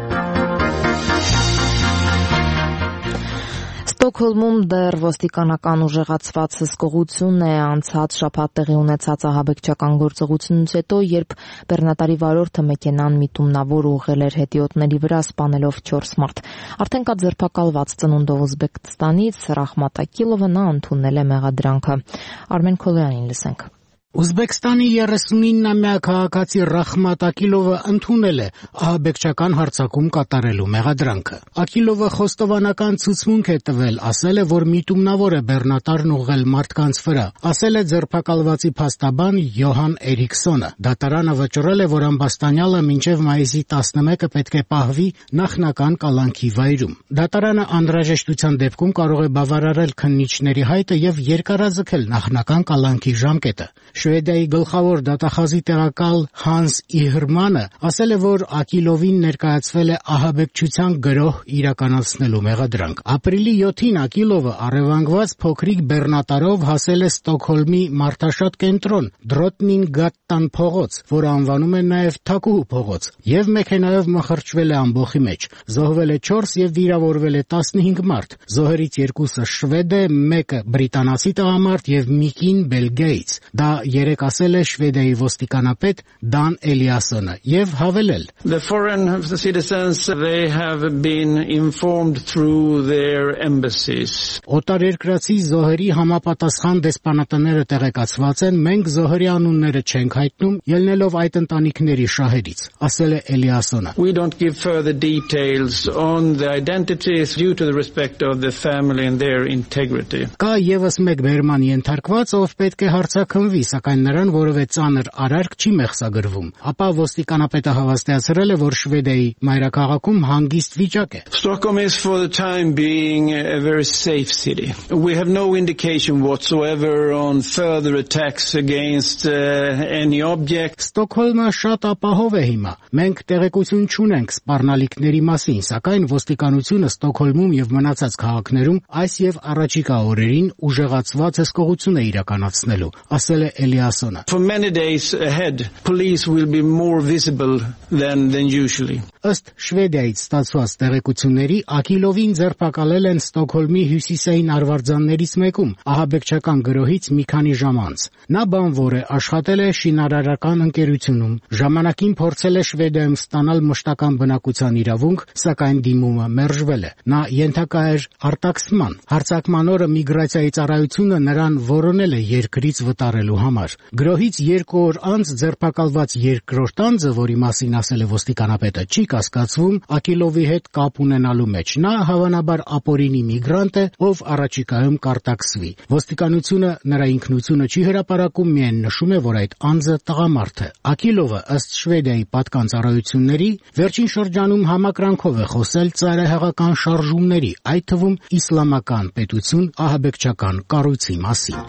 Ստոկհոլմում դեռ ոստիկանական ուժեղացված հսկողություն է անցած շաբաթ տեղի ունեցած ահաբեկչական գործողությունից հետո, երբ բեռնատարի վարորդը մեքենան միտումնավոր ուղղել էր հետիոտների վրա, սպանելով 4 մարդ։ Արդեն կա ձերբակալված ծնունդով Ուզբեկստանից Ռախմատ Ակիլովը, նա ընդունել է մեղադրանքը։ Արմեն Քոլյանին լսենք։ Ուզբեկստանի 39-ամյա քաղաքացի Ռախմատ Ակիլովը ընդունել է ահաբեկչական հարձակում կատարելու մեղադրանքը։ Ակիլովը խոստովանական ցուցմունք է տվել, ասել է, որ միտումնավոր է բեռնատարն ուղղել մարդկանց վրա, ասել է ձերբակալվածի փաստաբան Յոհան Էրիքսոնը։ Դատարանը վճռել է, որ ամբաստանյալը մինչև մայիսի 11-ը պետք է պահվի նախնական կալանքի վայրում։ Դատարանը անհրաժեշտության դեպքում կարող է բավարարել քննիչների հայտը եւ երկարաձգել նախնական կալանքի ժամկետը։ Շվեդիայի գլխավոր դատախազի տեղակալ Հանս Իհրմանը ասել է, որ Ակիլովին ներկայացվել է ահաբեկչության գրոհ իրականացնելու մեղադրանք։ Ապրիլի 7-ին Ակիլովը առևանգված փոքրիկ բեռնատարով հասել է Ստոկհոլմի մարդաշատ կենտրոն Դրոտնին Գատտան փողոց, որը անվանում են նաև Թակուհու փողոց, եւ մեքենայով մխրճվել է ամբոխի մեջ։ Զոհվել է 4 եւ վիրավորվել է 15 մարդ։ Զոհերից 2-ը շվեդ է, 1-ը բրիտանացի տղամարդ եւ մի կին Բելգիայից։ Դա երեք ասել է Շվեդիայի ոստիկանապետ Դան Էլիասոնը եւ հավելել. The foreign citizens they have been informed through their embassies. Օտարերկրացի զոհերի համապատասխան դեսպանատները տեղեկացված են, մենք զոհերի անունները չենք հայտնում, ելնելով այդ ընտանիքների շահերից, ասել է Էլիասոնը։ We don't give further details on the identities due to the respect of the family and their integrity. Կա եւս մեկ բերման ենթարկված, ով պետք է հարցաքննվի, սակայն նրան որևէ ծանր արարք չի մեղսագրվում։ Ապա ոստիկանապետը հավաստիացրել է, որ Շվեդիայի մայրաքաղաքում հանգիստ վիճակ է։ Stockholm is for the time being a very safe city. We have no indication whatsoever on further attacks against any object. Ստոկհոլմը շատ ապահով է հիմա։ Մենք տեղեկություն չունենք սպառնալիքների մասին, սակայն ոստիկանությունը Ստոկհոլմում եւ մնացած քաղաքներում այս եւ առաջիկա օրերին ուժեղացված հսկողություն է իրականացնելու, ասել է Էլիասոնը։ For many days ahead, police will be more visible than usually. Ըստ Շվեդիայից ստացված տեղեկությունների, Ակիլովին ձերբակալել են Ստոկհոլմի հյուսիսային արվարձաններից մեկում, ահաբեկչական գրոհից մի քանի ժամ անց։ Նա բանվոր է, աշխատել է շինարարական ընկերությունում, ժամանակին փորձել է Շվեդիայում ստանալ մշտական բնակության իրավունք, սակայն դիմումը մերժվել է։ Նա ենթակա էր արտաքսման։ Հարձակման օրը միգրացիայի ծառայությունը նրան որոնել է երկրից վտարելու համար։ Գրոհից 2 օր անց ձերբակալված երկրորդ անձը, որի մասին ասել է ոստիկանապետը, չի կասկածվում Ակիլովի հետ կապ ունենալու մեջ։ Նա հավանաբար ապօրինի միգրանտ է, ով առաջիկայում կարտաքսվի։ Ոստիկանությունը նրա ինքնությունը չի հրապարակում, միայն նշում է, որ այդ անձը տղամարդ է։ Ակիլովը, ըստ Շվեդիայի պատկան ծառայությունների, վերջին շրջանում համակրանքով է խոսել ծայրահեղական շարժումների, այդ թվում իսլամական պետություն ահաբեկչական կառույցի մասին։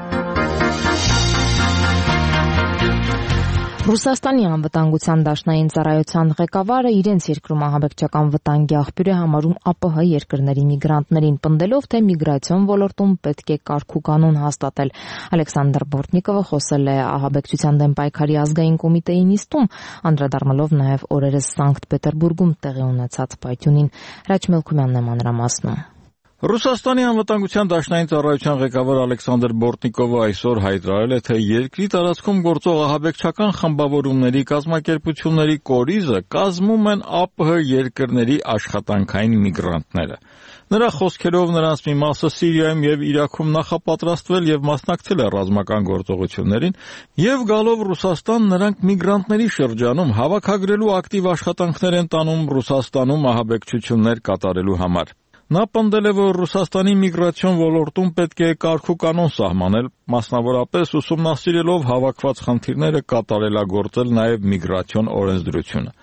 Ռուսաստանի անվտանգության դաշնային ծառայության ղեկավարը իրենց երկրում ահաբեկչական վտանգի աղբյուր է համարում ԱՊՀ երկրների միգրանտներին, պնդելով, թե միգրացիոն ոլորտում պետք է կարգ ու կանոն հաստատել։ Ալեքսանդր Բորտնիկովը խոսել է ահաբեկչության դեմ պայքարի ազգային կոմիտեի նիստում, անդրադառնալով նաև օրերս Սանկտ Պետերբուրգում տեղի ունեցած պայթյունին։ Հրաչ Մելքումյանն է մանրամասնում։ Ռուսաստանի անվտանգության դաշնային ծառայության ղեկավար Ալեքսանդր Բորտնիկովը այսօր հայտարարել է, թե երկրի տարածքում գործող ահաբեկչական խմբավորումների կազմակերպությունների կորիզը կազմում են ԱՊՀ երկրների աշխատանքային միգրանտները։ Նրա խոսքերով նրանց մի մասը Սիրիայում եւ Իրաքում նախապատրաստվել եւ մասնակցել է ռազմական գործողություններին, եւ գալով Ռուսաստան նրանք միգրանտների շրջանում հավաքագրելու ակտիվ աշխատանքներ են տանում Ռուսաստանում ահաբեկչություններ կատարելու համար։ Նա պնդել է, որ Ռուսաստանի միգրացիոն ոլորտում պետք է կարգ ու կանոն սահմանել, մասնավորապես ուսումնասիրելով հավաքված խնդիրները կատարելագործել նաև միգրացիոն օրենսդրությունը։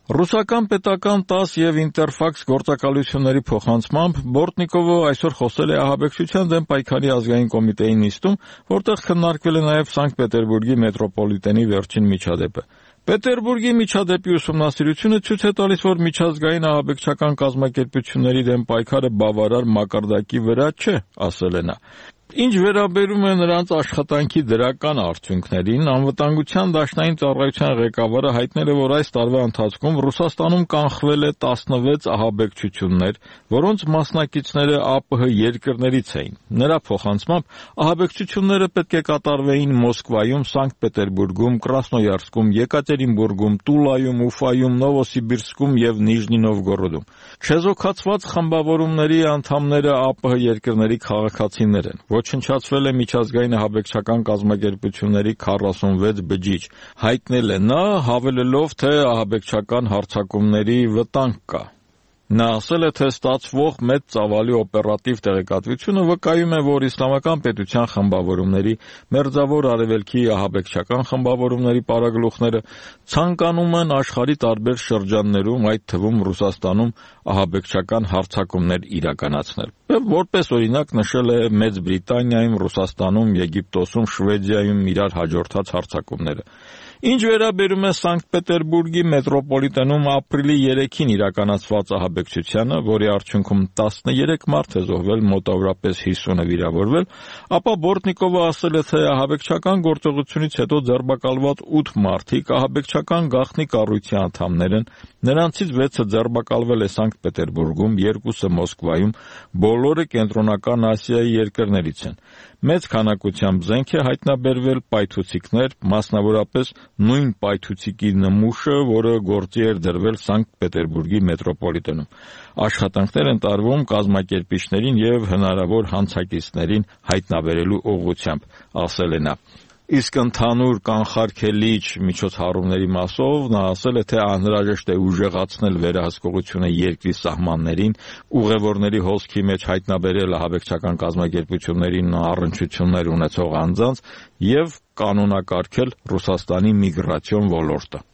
Ռուսական պետական ՏԱՍՍ եւ Ինտերֆաքս գործակալությունների փոխանցմամբ Բորտնիկովը այսօր խոսել է ահաբեկչության դեմ պայքարի ազգային կոմիտեի նիստում, որտեղ քննարկվել է նաեւ Սանկտ Պետերբուրգի մետրոպոլիտենի վերջին միջադեպը։ Պետերբուրգի միջադեպի ուսումնասիրությունը ցույց է տալիս, որ միջազգային ահաբեկչական կազմակերպությունների դեմ պայքարը բավարար մակարդակի վրա չէ, ասել է նա։ Ինչ վերաբերում է նրանց աշխատանքի դրական արդյունքներին, անվտանգության դաշնային ծառայության ղեկավարը հայտնել է, որ այս տարվա ընթացքում Ռուսաստանում կանխվել է 16 ահաբեկչություններ, որոնց մասնակիցները ԱՊՀ երկրներից էին։ Նրա փոխանցմամբ ահաբեկչությունները պետք է կատարվեին Մոսկվայում, Սանկտ Պետերբուրգում, Կրասնոյարսկում, Եկատերինբուրգում, Տուլայում, Ուֆայում, Նովոսիբիրսկում եւ Նիժնի Նովգորոդում։ Չեզոքացված խմբավորումների անդամները ԱՊՀ երկրների քաղաքացիներ են։ Ոչնչացվել է միջազգային ահաբեկչական կազմակերպությունների 46 բջիջ, հայտնել է նա, հավելելով, թե ահաբեկչական հարձակումների վտանգ կա։ Նա ասել է, թե ստացվող մեծ ծավալի օպերատիվ տեղեկատվությունը վկայում է, որ իսլամական պետության խմբավորումների, մերձավոր արևելքի ահաբեկչական խմբավորումների պարագլուխները ցանկանում են աշխարհի տարբեր շրջաններում, այդ թվում Ռուսաստանում, ահաբեկչական հարձակումներ իրականացնել։ Որպես օրինակ նշել է Մեծ Բրիտանիայում, Ռուսաստանում, Եգիպտոսում, Շվեդիայում իրար հաջորդած հարձակումները։ Ինչ վերաբերում է Սանկտ Պետերբուրգի մետրոպոլիտենում ապրիլի 3-ին իրականացված ահաբեկչությանը, որի արդյունքում 13 մարդ է զոհվել, մոտավորապես 50-ը վիրավորվել, ապա Բորտնիկովը ասել է, թե ահաբեկչական գործողությունից հետո ձերբակալված 8 մարդիկ ահաբեկչական գաղտնի կառույցի անդամներ են, նրանցից 6-ը ձերբակալվել է Սանկտ Պետերբուրգում, 2-ը Մոսկվայում, բոլորը Կենտրոնական Ասիայի երկրներից են։ Մեծ քանակությամբ զենք է հայտնաբերվել, պայթուցիկներ, մասնավորապես նույն պայթուցիկի նմուշը, որը գործի էր դրվել Սանկտ Պետերբուրգի մետրոպոլիտենում։ Աշխատանքներ են տարվում կազմակերպիչներին եւ հնարավոր հանցակիցներին հայտնաբերելու ուղղությամբ, ասել է նա։ Իսկ ընդհանուր կանխարգելիչ միջոցառումների մասով նա ասել է, թե անհրաժեշտ է ուժեղացնել վերահսկողությունը երկրի սահմաններին, ուղևորների հոսքի մեջ հայտնաբերել ահաբեկչական կազմակերպություններին առնչություններ ունեցող անձանց եւ կանոնակարգել Ռուսաստանի միգրացիոն ոլորտը։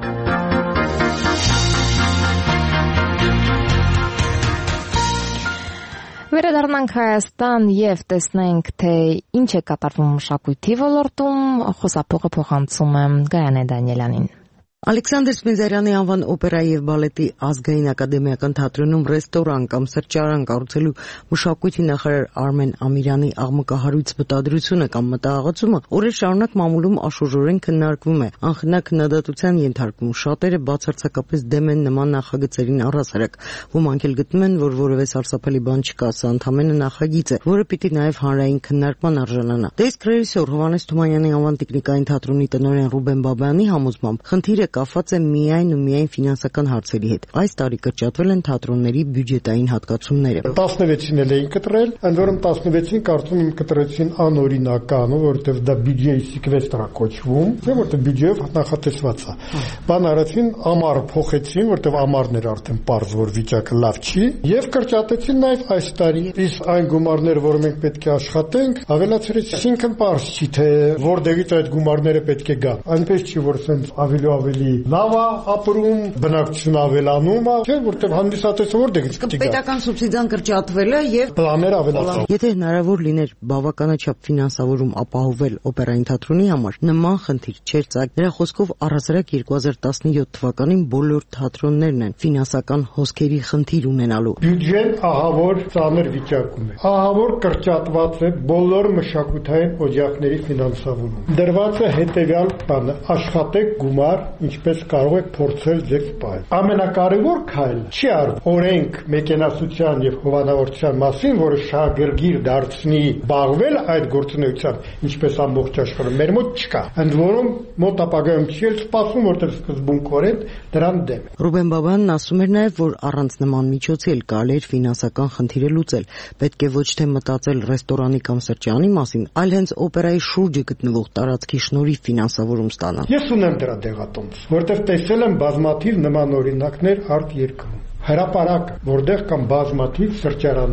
Վերադառնանք Հայաստան եւ տեսնենք, թե ինչ է կատարվում մշակույթի ոլորտում, խոսափողը փոխանցում է Գայանե Դանիելյանին։ Ալեքսանդր Սպենդիարյանի անվան օպերայի եւ բալետի ազգային ակադեմիական թատրոնում ռեստորան կամ սրճարան կառուցելու մշակույթի նախարար Արմեն Ամիրյանի աղմկահարույց մտադրությունը կամ մտահղացումը օրեր շարունակ մամուլում աշուժորեն քննարկվում է, անխնա քննադատության ենթարկվում։ Շատերը բացարձակապես դեմ են նման նախագծերին առհասարակ։ Ոմանք էլ գտնում են, որ որևէ սարսափելի բան չկա, սա ընդամենը նախագիծ է, որը պիտի նաեւ հանրային քննարկման արժանանա։ Դեսկ ռեժիսոր Հովհաննես Թումանյանի անվան տիկնիկային թատրոնի տնօրեն Ռուբեն Բաբայանի համոզմամբ խնդիրը կապված է միայն ու միայն ֆինանսական հարցերի հետ։ Այս տարի կրճատվել են թատրոնների բյուջետային հատկացումները։ 16-ին էլ էին կտրել, ընդ որում 16-ին կարծում եմ կտրեցին անօրինական, որովհետև դա բյուջեի սեկվեստր է կոչվում, որովհետև բյուջեով նախատեսված է։ Բան արեցին, ամառը փոխեցին, որովհետև ամառն էր արդեն պարզ, որ վիճակը լավ չի, եւ կրճատեցին նաեւ այս տարի։ Իսկ այն գումարները, որ մենք պետք է աշխատենք, ավելացրեցին, այսինքն պարզ չի, թե որտեղից այդ գումարները պետք է գան։ Այնպես չի, որ սենց ավելի լավ է ապրում, բնակչությունը ավելանում է, չէ՞, որտեղ հանդիսատեսը որտեղից կգա։ Պետական սուբսիդիան կրճատվել է եւ պլանները ավելացել։ Եթե հնարավոր լիներ բավականաչափ ֆինանսավորում ապահովել օպերային թատրոնի համար, նման խնդիր չէր ծագ։ Նրա խոսքով առհասարակ 2017 թվականին բոլոր թատրոններն են ֆինանսական հոսքերի խնդիր ունենալու։ Բյուջեն ահավոր ծանր վիճակում է։ Ահավոր կրճատված է բոլոր մշակութային օջախների ֆինանսավորումը։ Դրված է հետեւյալ բանը՝ աշխատեք գումար, ինչպես կարող եք փորձել ձեզ սպառել։ Ամենակարևոր քայլը չի արվում օրենք մեքենասության եւ հովանավորության մասին, որը շահագրգիռ դարձնի զբաղվել այդ գործունեությամբ, ինչպես ամբողջ աշխարհում մեր մոտ չկա։ Ընդ որում մոտ ապագայում չի էլ սպասում, որտեղ սկզբունքորեն դրան դեմ է։ Ռուբեն Բաբյանն ասում էր նաեւ, որ առանց նման միջոցի էլ կարելի էր ֆինանսական խնդիրը լուծել։ Պետք է ոչ թե մտածել ռեստորանի կամ սրճարանի մասին, այլ հենց օպերայի շուրջը գտնվող տարածքի շնորհիվ ֆինանսավորում ստանալ։ Ես ունեմ դրա դեղատոմս, որտեղ տեսել եմ բազմաթիվ նման օրինակներ արտ երկրում։ Հրապարակ, որտեղ կան բազմաթիվ սրճարաններ,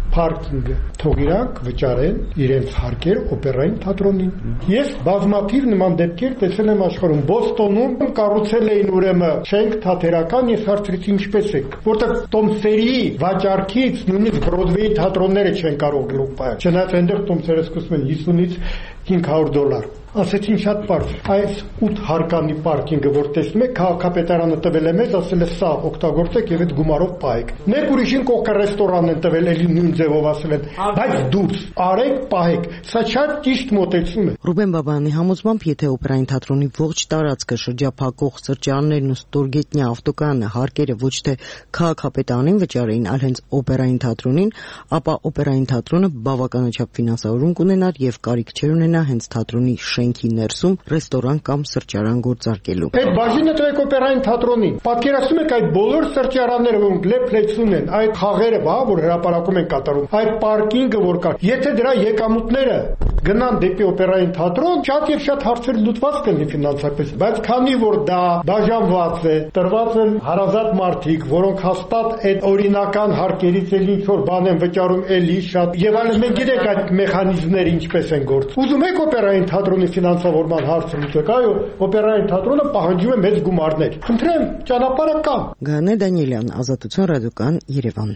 Փարքինգը թող իրանք վճարեն իրենց հարկեր օպերային թատրոնին։ Ես բազմաթիվ նման դեպքեր տեսել եմ աշխարհում։ Բոստոնում կառուցել էին ուրեմն շենք թատերական, ես հարցրեցի ինչպես է, որտեղ Տոմսերի վաճառքից նույնիսկ Բրոդվեյի թատրոնները չեն կարող գլուխ պահել։ Չնայած այնտեղ Տոմսերը սկսում են 50-ից $500։ Ասեցին շատ պարզ, այս 8 հարկանի պարկինգը, որ տեսնում եք, քաղաքապետարանը տվել է մեզ, ասել է սա օգտագործեք եւ այդ գումարով պահեք։ Մեկ ուրիշին կողքը ռեստորանն են տվել, էլի նույն ձևով ասել են, բայց դուրս արեք, պահեք։ Սա շատ ճիշտ մոտեցում է։ Ռուբեն Բաբայանի համոզմամբ, եթե օպերային թատրոնի ողջ տարածքը շրջափակող սրճարաններն ու ստորգետնյա ավտոկայանը հարկերը ոչ թե քաղաքապետարանին վճարեին, այլ հենց օպերային թատրոնին, ապա օպերային թատրոնը բավականաչափ ֆինանսավորում կունենար եւ կարիք չէր ունենա հենց թատրոնի շենքի ներսում ռեստորան կամ սրճարան գործարկելու։ Այդ բաժինը տվեք օպերային թատրոնին։ Պատկերացնում եք այդ բոլոր սրճարանները, որոնք լեփ-լեցուն են, այդ խաղերը, որ հրապարակում են կատարում, այդ պարկինգը, որ կա, եթե դրա եկամուտները գնան դեպի օպերային թատրոն, շատ եւ շատ հարցեր լուծված կլինի ֆինանսապես, բայց քանի որ դա բաժանված է, տրված են հարազատ մարդիկ, որոնք հաստատ այդ օրինական հարկերից էլ ինչ որ բան են վճարում էլի շատ, եւ այլն, մենք գիտենք այդ մեխանիզմները ինչպես են գործում։ Ուզում եք օպերային թատրոնի ֆինանսավորման հարցը լուծեք, այո, օպերային թատրոնը պահանջում է մեծ գումարներ։ Խնդրեմ, ճանապարհը կա։ Գաներ Դանիելյան, Ազատություն ռադիոկան, Երևան։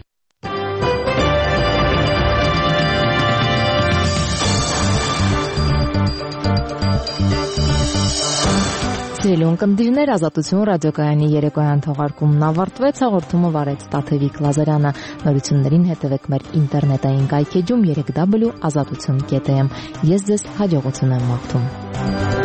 Սիրելի ունկնդիրներ, Ազատություն ռադիոկայանի երեկոյան թողարկումն ավարտվեց, հաղորդումը վարեց Տաթևիկ Լազարյանը։ Նորություններին հետևեք մեր ինտերնետային կայքեջում www.azatutun.am։ Ես ձեզ հաջողություն եմ մաղթում։